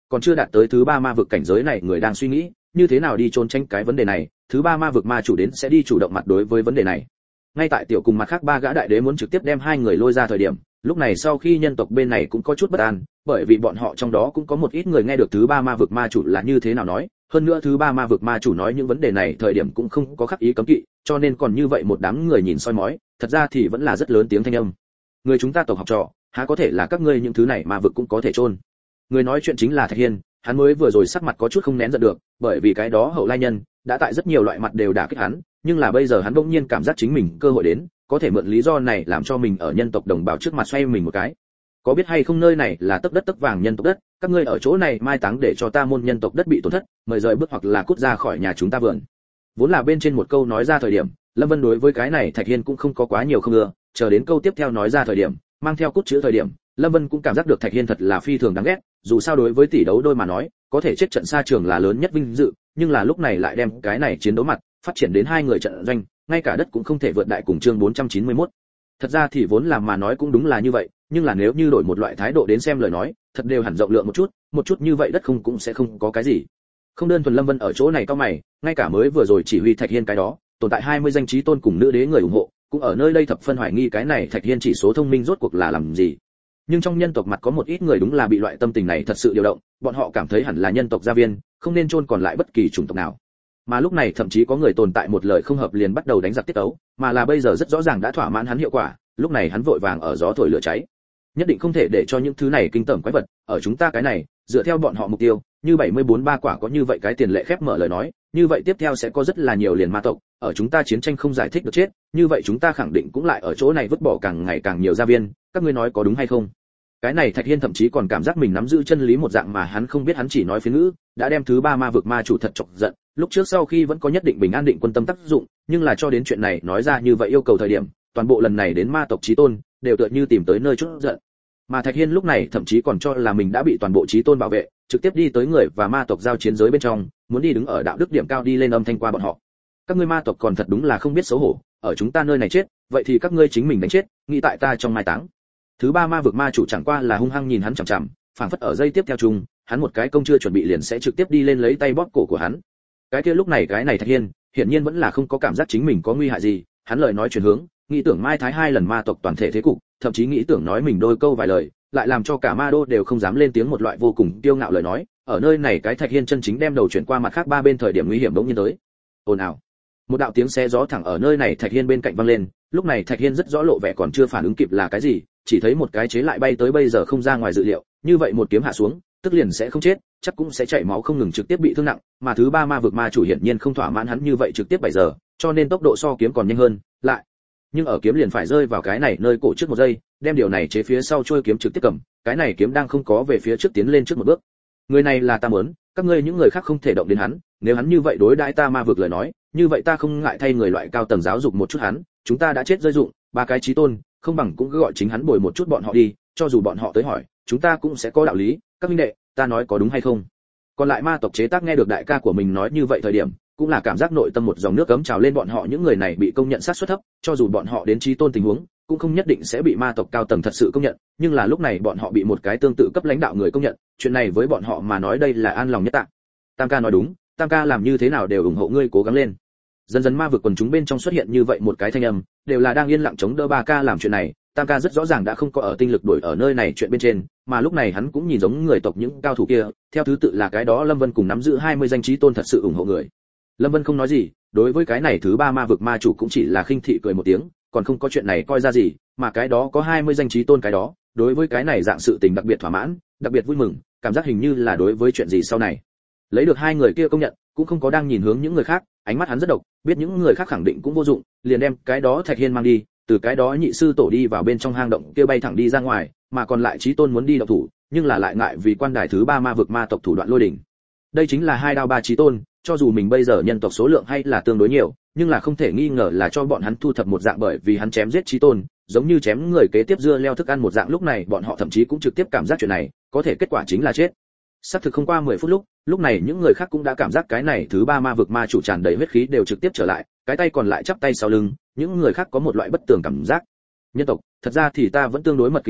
còn chưa đạt tới thứ ba ma vực cảnh giới này người đang suy nghĩ như thế nào đi trốn tránh cái vấn đề này, thứ ba ma vực ma chủ đến sẽ đi chủ động mặt đối với vấn đề này. Ngay tại tiểu cùng mặt khác ba gã đại đế muốn trực tiếp đem hai người lôi ra thời điểm, lúc này sau khi nhân tộc bên này cũng có chút bất an, bởi vì bọn họ trong đó cũng có một ít người nghe được thứ ba ma vực ma chủ là như thế nào nói, hơn nữa thứ ba ma vực ma chủ nói những vấn đề này thời điểm cũng không có khắc ý cấm kỵ, cho nên còn như vậy một đám người nhìn soi mói, thật ra thì vẫn là rất lớn tiếng thanh âm. Người chúng ta tộc học trò, há có thể là các ngươi những thứ này ma vực cũng có thể chôn. Người nói chuyện chính là Thạch Hiên, hắn mới vừa rồi sắc mặt có chút không nén giận được, bởi vì cái đó hậu lai nhân đã tại rất nhiều loại mặt đều đả kích hắn, nhưng là bây giờ hắn bỗng nhiên cảm giác chính mình cơ hội đến, có thể mượn lý do này làm cho mình ở nhân tộc đồng bào trước mặt xoay mình một cái. Có biết hay không nơi này là tấc đất tấc vàng nhân tộc đất, các ngươi ở chỗ này mai táng để cho ta môn nhân tộc đất bị tổn thất, mời rời bước hoặc là cút ra khỏi nhà chúng ta vườn. Vốn là bên trên một câu nói ra thời điểm, Lâm Vân đối với cái này Thạch Hiên cũng không có quá nhiều không ưa, chờ đến câu tiếp theo nói ra thời điểm, mang theo cút chữ thời điểm, Lâm Vân cũng cảm giác được Thạch Hiên thật là phi thường đáng ghét, dù sao đối với tỷ đấu đôi mà nói, có thể chết trận xa trường là lớn nhất vinh dự, nhưng là lúc này lại đem cái này chiến đấu mặt phát triển đến hai người trận doanh, ngay cả đất cũng không thể vượt đại cùng chương 491. Thật ra thì vốn làm mà nói cũng đúng là như vậy, nhưng là nếu như đổi một loại thái độ đến xem lời nói, thật đều hẳn rộng lượng một chút như vậy đất không cũng sẽ không có cái gì. Không đơn thuần Lâm Vân ở chỗ này cao mày, ngay cả mới vừa rồi chỉ huy Thạch Hiên cái đó, tồn tại 20 danh chí tôn cùng nữ đế người ủng hộ, cũng ở nơi đây thập phân hoài nghi cái này Thạch Hiên chỉ số thông minh rốt cuộc là làm gì. Nhưng trong nhân tộc mặt có một ít người đúng là bị loại tâm tình này thật sự điều động, bọn họ cảm thấy hẳn là nhân tộc gia viên, không nên chôn còn lại bất kỳ chủng tộc nào. Mà lúc này thậm chí có người tồn tại một lời không hợp liền bắt đầu đánh giặc tiết ấu, mà là bây giờ rất rõ ràng đã thỏa mãn hắn hiệu quả, lúc này hắn vội vàng ở gió thổi lửa cháy. Nhất định không thể để cho những thứ này kinh tởm quái vật, ở chúng ta cái này, dựa theo bọn họ mục tiêu, như 74 ba quả có như vậy cái tiền lệ khép mở lời nói, như vậy tiếp theo sẽ có rất là nhiều liền ma tộc, ở chúng ta chiến tranh không giải thích được chết, như vậy chúng ta khẳng định cũng lại ở chỗ này vứt bỏ càng ngày càng nhiều gia viên, các ngươi nói có đúng hay không? Cái này Thạch Hiên thậm chí còn cảm giác mình nắm giữ chân lý một dạng mà hắn không biết, hắn chỉ nói phiến ngữ, đã đem thứ ba ma vực ma chủ thật chọc giận. Lúc trước sau khi vẫn có nhất định bình an định quân tâm tác dụng, nhưng là cho đến chuyện này nói ra như vậy yêu cầu thời điểm, toàn bộ lần này đến ma tộc chí tôn đều tựa như tìm tới nơi chút giận. Mà Thạch Hiên lúc này thậm chí còn cho là mình đã bị toàn bộ chí tôn bảo vệ, trực tiếp đi tới người và ma tộc giao chiến giới bên trong, muốn đi đứng ở đạo đức điểm cao đi lên âm thanh qua bọn họ. Các ngươi ma tộc còn thật đúng là không biết xấu hổ, ở chúng ta nơi này chết, vậy thì các ngươi chính mình đánh chết, nghĩ tại ta trong mai táng. Thứ ba ma vực ma chủ chẳng qua là hung hăng nhìn hắn chằm chằm, phảng phất ở dây tiếp theo chung, hắn một cái công chưa chuẩn bị liền sẽ trực tiếp đi lên lấy tay bóp cổ của hắn. Cái kia lúc này cái này Thạch Hiên, hiển nhiên vẫn là không có cảm giác chính mình có nguy hại gì, hắn lời nói chuyển hướng, nghĩ tưởng mai thái hai lần ma tộc toàn thể thế cục, thậm chí nghĩ tưởng nói mình đôi câu vài lời, lại làm cho cả ma đô đều không dám lên tiếng một loại vô cùng kiêu ngạo lời nói. Ở nơi này cái Thạch Hiên chân chính đem đầu chuyển qua mặt khác ba bên thời điểm nguy hiểm bỗng nhiên tới. Ồn ào. Một đạo tiếng xé gió thẳng ở nơi này Thạch Hiên bên cạnh vang lên, lúc này Thạch Hiên rất rõ lộ vẻ còn chưa phản ứng kịp là cái gì, chỉ thấy một cái chế lại bay tới bây giờ không ra ngoài dự liệu, như vậy một kiếm hạ xuống, tức liền sẽ không chết, chắc cũng sẽ chảy máu không ngừng trực tiếp bị thương nặng, mà thứ ba ma vực ma chủ hiển nhiên không thỏa mãn hắn như vậy trực tiếp 7 giờ, cho nên tốc độ so kiếm còn nhanh hơn, lại. Nhưng ở kiếm liền phải rơi vào cái này nơi cổ trước một giây, đem điều này chế phía sau trôi kiếm trực tiếp cầm, cái này kiếm đang không có về phía trước tiến lên trước một bước. Người này là ta muốn, các ngươi những người khác không thể động đến hắn, nếu hắn như vậy đối đãi ta ma vực lời nói, như vậy ta không ngại thay người loại cao tầng giáo dục một chút hắn, chúng ta đã chết rơi dụng, ba cái chí tôn, không bằng cũng cứ gọi chính hắn bồi một chút bọn họ đi, cho dù bọn họ tới hỏi, chúng ta cũng sẽ có đạo lý, các huynh đệ, ta nói có đúng hay không? Còn lại ma tộc chế tác nghe được đại ca của mình nói như vậy thời điểm, cũng là cảm giác nội tâm một dòng nước cấm trào lên, bọn họ những người này bị công nhận sát suất thấp, cho dù bọn họ đến chí tôn tình huống, cũng không nhất định sẽ bị ma tộc cao tầng thật sự công nhận, nhưng là lúc này bọn họ bị một cái tương tự cấp lãnh đạo người công nhận, chuyện này với bọn họ mà nói đây là an lòng nhất tạ. Tam ca nói đúng, Tam ca làm như thế nào đều ủng hộ ngươi cố gắng lên. Dần dần ma vực quần chúng bên trong xuất hiện như vậy một cái thanh âm, đều là đang yên lặng chống đỡ ba ca làm chuyện này. Tam ca rất rõ ràng đã không có ở tinh lực đuổi ở nơi này chuyện bên trên, mà lúc này hắn cũng nhìn giống người tộc những cao thủ kia, theo thứ tự là cái đó Lâm Vân cùng nắm giữ 20 danh chí tôn thật sự ủng hộ người. Lâm Vân không nói gì, đối với cái này thứ ba ma vực ma chủ cũng chỉ là khinh thị cười một tiếng, còn không có chuyện này coi ra gì, mà cái đó có 20 danh chí tôn cái đó, đối với cái này dạng sự tình đặc biệt thỏa mãn, đặc biệt vui mừng, cảm giác hình như là đối với chuyện gì sau này. Lấy được hai người kia công nhận, cũng không có đang nhìn hướng những người khác, ánh mắt hắn rất độc, biết những người khác khẳng định cũng vô dụng, liền đem cái đó Thạch Hiên mang đi, từ cái đó nhị sư tổ đi vào bên trong hang động kia bay thẳng đi ra ngoài, mà còn lại chí tôn muốn đi động thủ, nhưng là lại ngại vì quan đài thứ ba ma vực ma tộc thủ đoạn lôi đỉnh. Đây chính là hai đao ba chí tôn, cho dù mình bây giờ nhân tộc số lượng hay là tương đối nhiều, nhưng là không thể nghi ngờ là cho bọn hắn thu thập một dạng, bởi vì hắn chém giết chí tôn, giống như chém người kế tiếp dưa leo thức ăn một dạng. Lúc này bọn họ thậm chí cũng trực tiếp cảm giác chuyện này, có thể kết quả chính là chết. Xác thực không qua 10 phút lúc này những người khác cũng đã cảm giác cái này thứ ba ma vực ma chủ tràn đầy huyết khí đều trực tiếp trở lại, cái tay còn lại chắp tay sau lưng, những người khác có một loại bất tường cảm giác. Nhân tộc, thật ra thì ta vẫn tương đối mật kính sợ,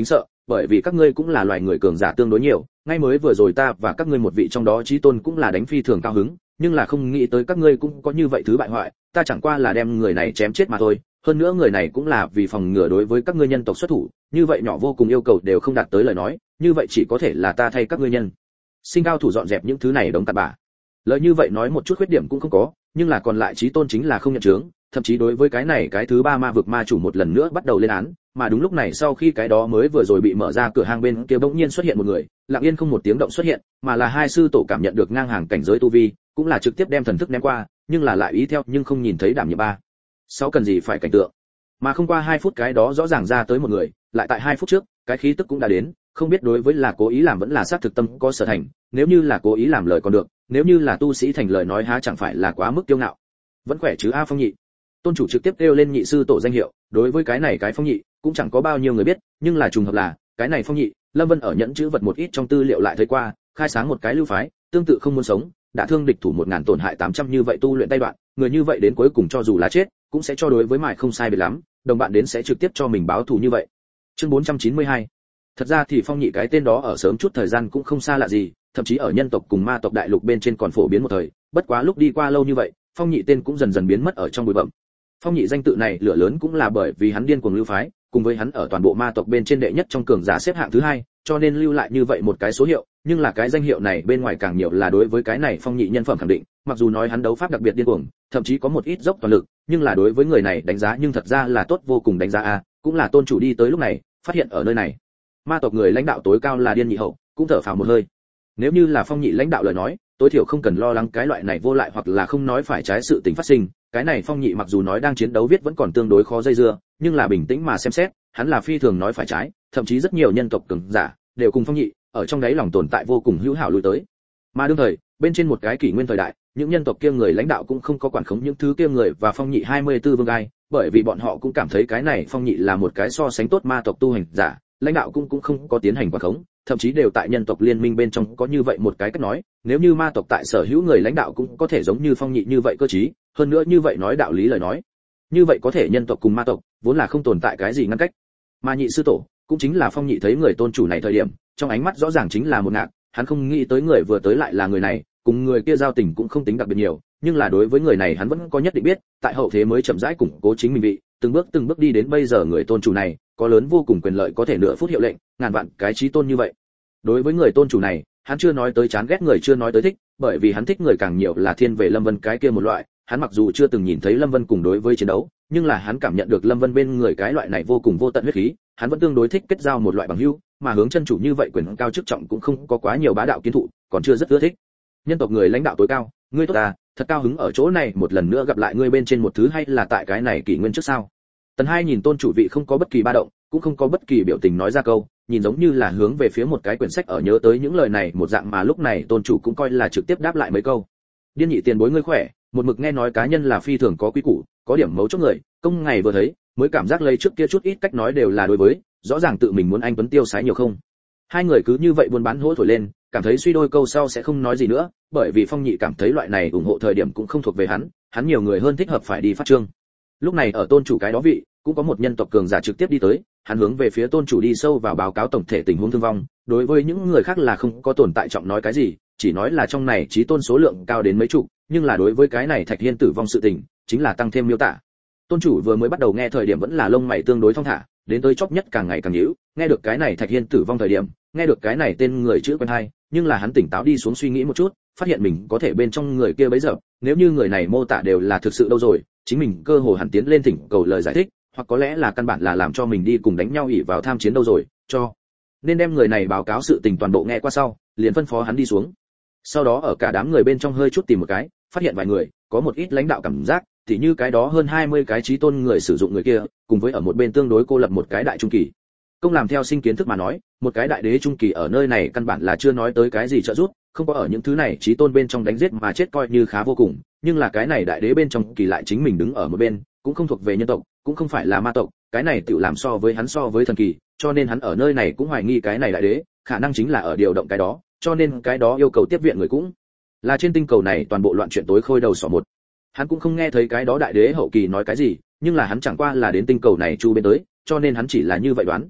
bởi vì các ngươi cũng là loài người cường giả tương đối nhiều, ngay mới vừa rồi ta và các ngươi một vị trong đó chí tôn cũng là đánh phi thường cao hứng, nhưng là không nghĩ tới các ngươi cũng có như vậy thứ bại hoại, ta chẳng qua là đem người này chém chết mà thôi, hơn nữa người này cũng là vì phòng ngừa đối với các ngươi nhân tộc xuất thủ, như vậy nhỏ vô cùng yêu cầu đều không đạt tới lời nói, như vậy chỉ có thể là ta thay các ngươi nhân sinh cao thủ dọn dẹp những thứ này đống tạt bã. Lời như vậy nói một chút khuyết điểm cũng không có, nhưng là còn lại chí tôn chính là không nhận chướng, thậm chí đối với cái này cái thứ ba ma vực ma chủ một lần nữa bắt đầu lên án, mà đúng lúc này sau khi cái đó mới vừa rồi bị mở ra cửa hang bên kia bỗng nhiên xuất hiện một người, lặng yên không một tiếng động xuất hiện, mà là hai sư tổ cảm nhận được ngang hàng cảnh giới tu vi, cũng là trực tiếp đem thần thức ném qua, nhưng là lại ý theo nhưng không nhìn thấy đảm nhiệm ba. Sáu cần gì phải cảnh tượng. Mà không qua 2 phút cái đó rõ ràng ra tới một người, lại tại 2 phút trước, cái khí tức cũng đã đến, không biết đối với là cố ý làm vẫn là xác thực tâm có sở thành, nếu như là cố ý làm lời còn được, nếu như là tu sĩ thành lời nói há chẳng phải là quá mức kiêu ngạo. Vẫn khỏe chứ a Phong Nhị. Tôn chủ trực tiếp kêu lên nhị sư tổ danh hiệu, đối với cái này cái Phong Nhị, cũng chẳng có bao nhiêu người biết, nhưng là trùng hợp là, cái này Phong Nhị, Lâm Vân ở nhẫn chữ vật một ít trong tư liệu lại thấy qua, khai sáng một cái lưu phái, tương tự không muốn sống, đã thương địch thủ 1000 tổn hại 800 như vậy tu luyện tay đoạn, người như vậy đến cuối cùng cho dù là chết, cũng sẽ cho đối với mại không sai biệt lắm, đồng bạn đến sẽ trực tiếp cho mình báo thù như vậy. Chương 492. Thật ra thì Phong Nhị cái tên đó ở sớm chút thời gian cũng không xa lạ gì, thậm chí ở nhân tộc cùng ma tộc đại lục bên trên còn phổ biến một thời, bất quá lúc đi qua lâu như vậy, Phong Nhị tên cũng dần dần biến mất ở trong bụi bặm. Phong Nhị danh tự này lửa lớn cũng là bởi vì hắn điên cuồng lưu phái, cùng với hắn ở toàn bộ ma tộc bên trên đệ nhất trong cường giả xếp hạng thứ 2, cho nên lưu lại như vậy một cái số hiệu, nhưng là cái danh hiệu này bên ngoài càng nhiều là đối với cái này Phong Nhị nhân phẩm khẳng định, mặc dù nói hắn đấu pháp đặc biệt điên cuồng, thậm chí có một ít dốc toàn lực, nhưng là đối với người này đánh giá nhưng thật ra là tốt vô cùng đánh giá a, cũng là tôn chủ đi tới lúc này, phát hiện ở nơi này, ma tộc người lãnh đạo tối cao là Điên Nhị Hậu, cũng thở phào một hơi. Nếu như là Phong Nhị lãnh đạo lời nói, tối thiểu không cần lo lắng cái loại này vô lại hoặc là không nói phải trái sự tình phát sinh, cái này Phong Nhị mặc dù nói đang chiến đấu viết vẫn còn tương đối khó dây dưa, nhưng là bình tĩnh mà xem xét, hắn là phi thường nói phải trái, thậm chí rất nhiều nhân tộc cường giả đều cùng Phong Nhị ở trong đáy lòng tồn tại vô cùng hữu hảo lui tới. Mà đương thời, bên trên một cái kỷ nguyên thời đại, những nhân tộc kia người lãnh đạo cũng không có quản khống những thứ kia người và Phong Nhị 24 vương gai, bởi vì bọn họ cũng cảm thấy cái này Phong Nhị là một cái so sánh tốt ma tộc tu hành giả, lãnh đạo cũng không có tiến hành quản khống, thậm chí đều tại nhân tộc liên minh bên trong có như vậy một cái cách nói, nếu như ma tộc tại sở hữu người lãnh đạo cũng có thể giống như Phong Nhị như vậy cơ trí, hơn nữa như vậy nói đạo lý lời nói, như vậy có thể nhân tộc cùng ma tộc vốn là không tồn tại cái gì ngăn cách. Mà nhị sư tổ cũng chính là Phong Nhị thấy người tôn chủ này thời điểm, trong ánh mắt rõ ràng chính là một ngạc, hắn không nghĩ tới người vừa tới lại là người này, cùng người kia giao tình cũng không tính đặc biệt nhiều, nhưng là đối với người này hắn vẫn có nhất định biết, tại hậu thế mới chậm rãi củng cố chính mình vị, từng bước đi đến bây giờ người tôn chủ này, có lớn vô cùng quyền lợi có thể nửa phút hiệu lệnh, ngàn vạn cái chí tôn như vậy. Đối với người tôn chủ này, hắn chưa nói tới chán ghét người chưa nói tới thích, bởi vì hắn thích người càng nhiều là thiên về Lâm Vân cái kia một loại, hắn mặc dù chưa từng nhìn thấy Lâm Vân cùng đối với chiến đấu, nhưng là hắn cảm nhận được Lâm Vân bên người cái loại này vô cùng vô tận huyết khí, hắn vẫn tương đối thích kết giao một loại bằng hữu, mà hướng chân chủ như vậy quyền cao chức trọng cũng không có quá nhiều bá đạo kiến thụ, còn chưa rất ưa thích. Nhân tộc người lãnh đạo tối cao, ngươi tốt à, thật cao hứng ở chỗ này một lần nữa gặp lại ngươi bên trên một thứ hay là tại cái này kỷ nguyên trước sao? Tần Hai nhìn tôn chủ vị không có bất kỳ ba động, cũng không có bất kỳ biểu tình nói ra câu, nhìn giống như là hướng về phía một cái quyển sách ở nhớ tới những lời này một dạng mà lúc này tôn chủ cũng coi là trực tiếp đáp lại mấy câu. Điên Nhị tiền bối ngươi khỏe, một mực nghe nói cá nhân là phi thường có quý củ, có điểm mấu chốt người, công ngày vừa thấy, mới cảm giác lấy trước kia chút ít cách nói đều là đối với, rõ ràng tự mình muốn anh tuấn tiêu sái nhiều không. Hai người cứ như vậy buôn bán hỗ thổi lên, cảm thấy suy đôi câu sau sẽ không nói gì nữa, bởi vì Phong Nhị cảm thấy loại này ủng hộ thời điểm cũng không thuộc về hắn nhiều người hơn thích hợp phải đi phát trương. Lúc này ở tôn chủ cái đó vị, cũng có một nhân tộc cường giả trực tiếp đi tới, hắn hướng về phía tôn chủ đi sâu vào báo cáo tổng thể tình huống thương vong, đối với những người khác là không có tồn tại trọng nói cái gì, chỉ nói là trong này chí tôn số lượng cao đến mấy chục, nhưng là đối với cái này Thạch Hiên tử vong sự tình, chính là tăng thêm miêu tả. Tôn chủ vừa mới bắt đầu nghe thời điểm vẫn là lông mày tương đối thong thả, đến tới chóp nhất càng ngày càng nhíu, nghe được cái này Thạch Hiên tử vong thời điểm, nghe được cái này tên người chữ quen hay, nhưng là hắn tỉnh táo đi xuống suy nghĩ một chút, phát hiện mình có thể bên trong người kia bấy giờ, nếu như người này mô tả đều là thực sự đâu rồi, chính mình cơ hồ hẳn tiến lên thỉnh cầu lời giải thích, hoặc có lẽ là căn bản là làm cho mình đi cùng đánh nhau ỷ vào tham chiến đâu rồi, cho nên đem người này báo cáo sự tình toàn bộ nghe qua sau, liền phân phó hắn đi xuống. Sau đó ở cả đám người bên trong hơi chút tìm một cái, phát hiện vài người, có một ít lãnh đạo cảm giác, thì như cái đó hơn 20 cái chí tôn người sử dụng người kia, cùng với ở một bên tương đối cô lập một cái đại trung kỳ. Công làm theo sinh kiến thức mà nói, một cái đại đế trung kỳ ở nơi này căn bản là chưa nói tới cái gì trợ giúp, không có ở những thứ này chí tôn bên trong đánh giết mà chết coi như khá vô cùng, nhưng là cái này đại đế bên trong kỳ lại chính mình đứng ở một bên, cũng không thuộc về nhân tộc, cũng không phải là ma tộc, cái này tự làm so với thần kỳ, cho nên hắn ở nơi này cũng hoài nghi cái này đại đế, khả năng chính là ở điều động cái đó, cho nên cái đó yêu cầu tiếp viện người cũng là trên tinh cầu này toàn bộ loạn chuyện tối khôi đầu sỏ một. Hắn cũng không nghe thấy cái đó đại đế hậu kỳ nói cái gì, nhưng là hắn chẳng qua là đến tinh cầu này chu bên tới, cho nên hắn chỉ là như vậy đoán.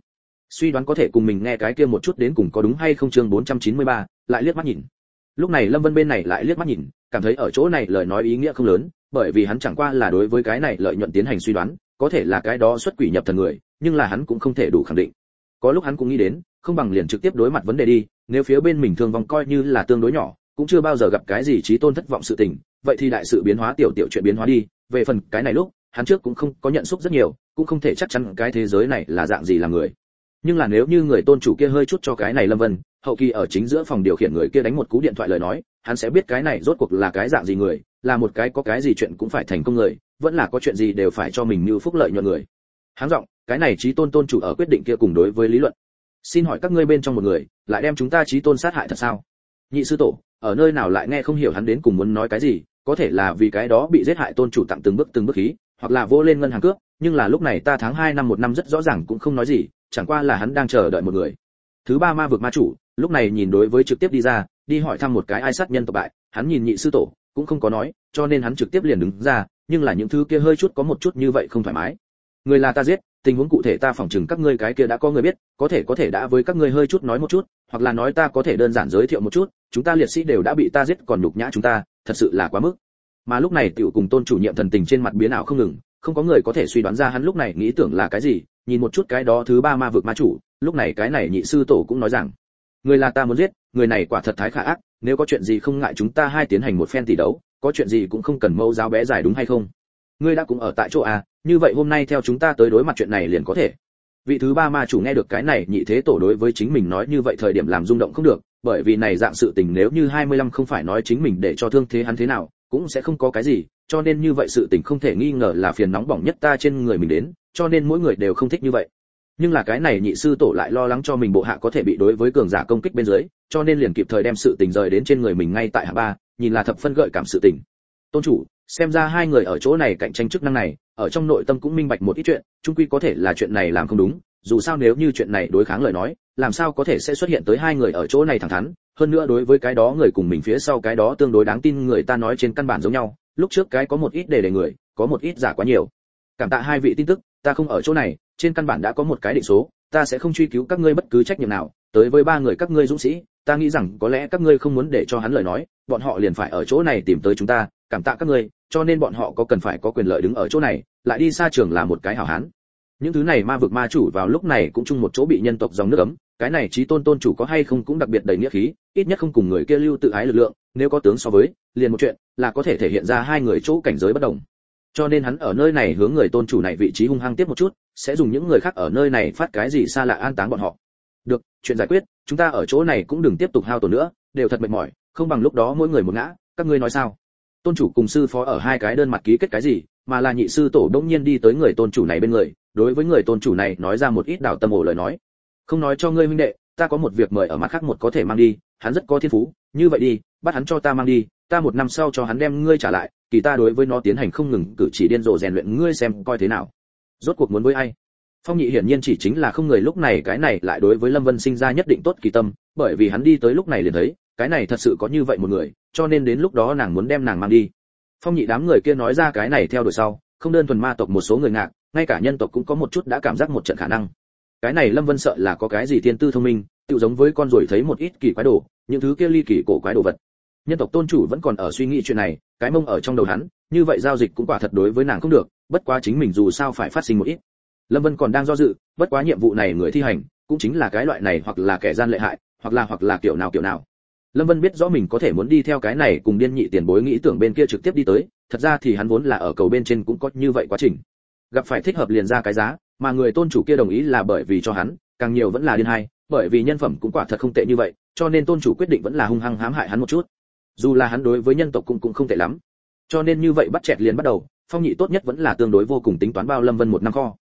Suy đoán có thể cùng mình nghe cái kia một chút đến cùng có đúng hay không. Chương 493, lại liếc mắt nhìn. Lúc này Lâm Vân bên này lại liếc mắt nhìn, cảm thấy ở chỗ này lời nói ý nghĩa không lớn, bởi vì hắn chẳng qua là đối với cái này lợi nhuận tiến hành suy đoán, có thể là cái đó xuất quỷ nhập thần người, nhưng là hắn cũng không thể đủ khẳng định. Có lúc hắn cũng nghĩ đến, không bằng liền trực tiếp đối mặt vấn đề đi, nếu phía bên mình thương vong coi như là tương đối nhỏ, cũng chưa bao giờ gặp cái gì chí tôn thất vọng sự tình, vậy thì đại sự biến hóa tiểu tiểu chuyện biến hóa đi. Về phần cái này lúc, hắn trước cũng không có nhận xúc rất nhiều, cũng không thể chắc chắn cái thế giới này là dạng gì là người. Nhưng là nếu như người tôn chủ kia hơi chút cho cái này Lâm Vân, hậu kỳ ở chính giữa phòng điều khiển người kia đánh một cú điện thoại lời nói, hắn sẽ biết cái này rốt cuộc là cái dạng gì người, là một cái có cái gì chuyện cũng phải thành công người, vẫn là có chuyện gì đều phải cho mình như phúc lợi nhuận người. Háng giọng, cái này chí tôn tôn chủ ở quyết định kia cùng đối với lý luận. Xin hỏi các ngươi bên trong một người, lại đem chúng ta chí tôn sát hại thật sao? Nhị sư tổ, ở nơi nào lại nghe không hiểu hắn đến cùng muốn nói cái gì, có thể là vì cái đó bị giết hại tôn chủ tặng từng bước khí, hoặc là vô lên ngân hàng cướp, nhưng là lúc này ta tháng 2 năm 1 năm rất rõ ràng cũng không nói gì, chẳng qua là hắn đang chờ đợi một người. Thứ ba ma vực ma chủ, lúc này nhìn đối với trực tiếp đi ra, đi hỏi thăm một cái ai sát nhân tộc bại, hắn nhìn nhị sư tổ, cũng không có nói, cho nên hắn trực tiếp liền đứng ra, nhưng là những thứ kia hơi chút có một chút như vậy không thoải mái. Người là ta giết, tình huống cụ thể ta phỏng chừng các ngươi cái kia đã có người biết, có thể đã với các ngươi hơi chút nói một chút, hoặc là nói ta có thể đơn giản giới thiệu một chút, chúng ta liệt sĩ đều đã bị ta giết còn nhục nhã chúng ta, thật sự là quá mức. Mà lúc này tiểu cùng tôn chủ nhiệm thần tình trên mặt biến ảo không ngừng, không có người có thể suy đoán ra hắn lúc này nghĩ tưởng là cái gì, nhìn một chút cái đó thứ ba ma vực ma chủ, lúc này cái này nhị sư tổ cũng nói rằng, người là ta muốn giết, người này quả thật thái khả ác, nếu có chuyện gì không ngại chúng ta hai tiến hành một phen tỷ đấu, có chuyện gì cũng không cần mâu giáo bé dài đúng hay không? Ngươi đã cũng ở tại chỗ à, như vậy hôm nay theo chúng ta tới đối mặt chuyện này liền có thể. Vị thứ ba ma chủ nghe được cái này nhị thế tổ đối với chính mình nói như vậy thời điểm làm rung động không được, bởi vì này dạng sự tình nếu như 25 không phải nói chính mình để cho thương thế hắn thế nào, cũng sẽ không có cái gì, cho nên như vậy sự tình không thể nghi ngờ là phiền nóng bỏng nhất ta trên người mình đến, cho nên mỗi người đều không thích như vậy. Nhưng là cái này nhị sư tổ lại lo lắng cho mình bộ hạ có thể bị đối với cường giả công kích bên dưới, cho nên liền kịp thời đem sự tình rời đến trên người mình ngay tại hạ ba, nhìn là thập phân gợi cảm sự tình. Tôn chủ, xem ra hai người ở chỗ này cạnh tranh chức năng này, ở trong nội tâm cũng minh bạch một ít chuyện, chung quy có thể là chuyện này làm không đúng, dù sao nếu như chuyện này đối kháng lời nói, làm sao có thể sẽ xuất hiện tới hai người ở chỗ này thẳng thắn, hơn nữa đối với cái đó người cùng mình phía sau cái đó tương đối đáng tin người ta nói trên căn bản giống nhau, lúc trước cái có một ít đề người, có một ít giả quá nhiều. Cảm tạ hai vị tin tức, ta không ở chỗ này, trên căn bản đã có một cái định số, ta sẽ không truy cứu các ngươi bất cứ trách nhiệm nào, tới với ba người các ngươi dũng sĩ, ta nghĩ rằng có lẽ các ngươi không muốn để cho hắn lời nói, bọn họ liền phải ở chỗ này tìm tới chúng ta, cảm tạ các ngươi, cho nên bọn họ có cần phải có quyền lợi đứng ở chỗ này, lại đi xa trường là một cái hảo hán. Những thứ này ma vực ma chủ vào lúc này cũng chung một chỗ bị nhân tộc dòng nước ấm, cái này chí tôn tôn chủ có hay không cũng đặc biệt đầy nghĩa khí, ít nhất không cùng người kia lưu tự ái lực lượng, nếu có tướng so với, liền một chuyện, là có thể thể hiện ra hai người chỗ cảnh giới bất đồng. Cho nên hắn ở nơi này hướng người tôn chủ này vị trí hung hăng tiếp một chút, sẽ dùng những người khác ở nơi này phát cái gì xa lạ an táng bọn họ. Được, chuyện giải quyết, chúng ta ở chỗ này cũng đừng tiếp tục hao tổn nữa, đều thật mệt mỏi, không bằng lúc đó mỗi người một ngã, các ngươi nói sao? Tôn chủ cùng sư phó ở hai cái đơn mặt ký kết cái gì, mà là nhị sư tổ đống nhiên đi tới người tôn chủ này bên người, đối với người tôn chủ này nói ra một ít đảo tâm ổ lời nói. Không nói cho ngươi huynh đệ, ta có một việc mời ở mặt khác một có thể mang đi, hắn rất có thiên phú, như vậy đi, bắt hắn cho ta mang đi, ta 1 năm sau cho hắn đem ngươi trả lại, kỳ ta đối với nó tiến hành không ngừng cử chỉ điên rồ rèn luyện ngươi xem coi thế nào. Rốt cuộc muốn với ai? Phong Nhị hiển nhiên chỉ chính là không người lúc này cái này lại đối với Lâm Vân sinh ra nhất định tốt kỳ tâm, bởi vì hắn đi tới lúc này liền thấy, cái này thật sự có như vậy một người, cho nên đến lúc đó nàng muốn đem nàng mang đi. Phong Nhị đám người kia nói ra cái này theo đuổi sau, không đơn thuần ma tộc một số người ngạc, ngay cả nhân tộc cũng có một chút đã cảm giác một trận khả năng. Cái này Lâm Vân sợ là có cái gì thiên tư thông minh, tựu giống với con ruồi thấy một ít kỳ quái đồ, những thứ kia ly kỳ cổ quái đồ vật. Nhân tộc tôn chủ vẫn còn ở suy nghĩ chuyện này, cái mông ở trong đầu hắn, như vậy giao dịch cũng quả thật đối với nàng không được, bất quá chính mình dù sao phải phát sinh một ít. Lâm Vân còn đang do dự, bất quá nhiệm vụ này người thi hành, cũng chính là cái loại này hoặc là kẻ gian lệ hại, hoặc là kiểu nào. Lâm Vân biết rõ mình có thể muốn đi theo cái này cùng điên nhị tiền bối nghĩ tưởng bên kia trực tiếp đi tới, thật ra thì hắn vốn là ở cầu bên trên cũng có như vậy quá trình. Gặp phải thích hợp liền ra cái giá, mà người tôn chủ kia đồng ý là bởi vì cho hắn, càng nhiều vẫn là điên hay, bởi vì nhân phẩm cũng quả thật không tệ như vậy, cho nên tôn chủ quyết định vẫn là hung hăng hãm hại hắn một chút. Dù là hắn đối với nhân tộc cũng không tệ lắm. Cho nên như vậy bắt chẹt liền bắt đầu, Phong Nhị tốt nhất vẫn là tương đối vô cùng tính toán bao Lâm Vân 1 năm kho.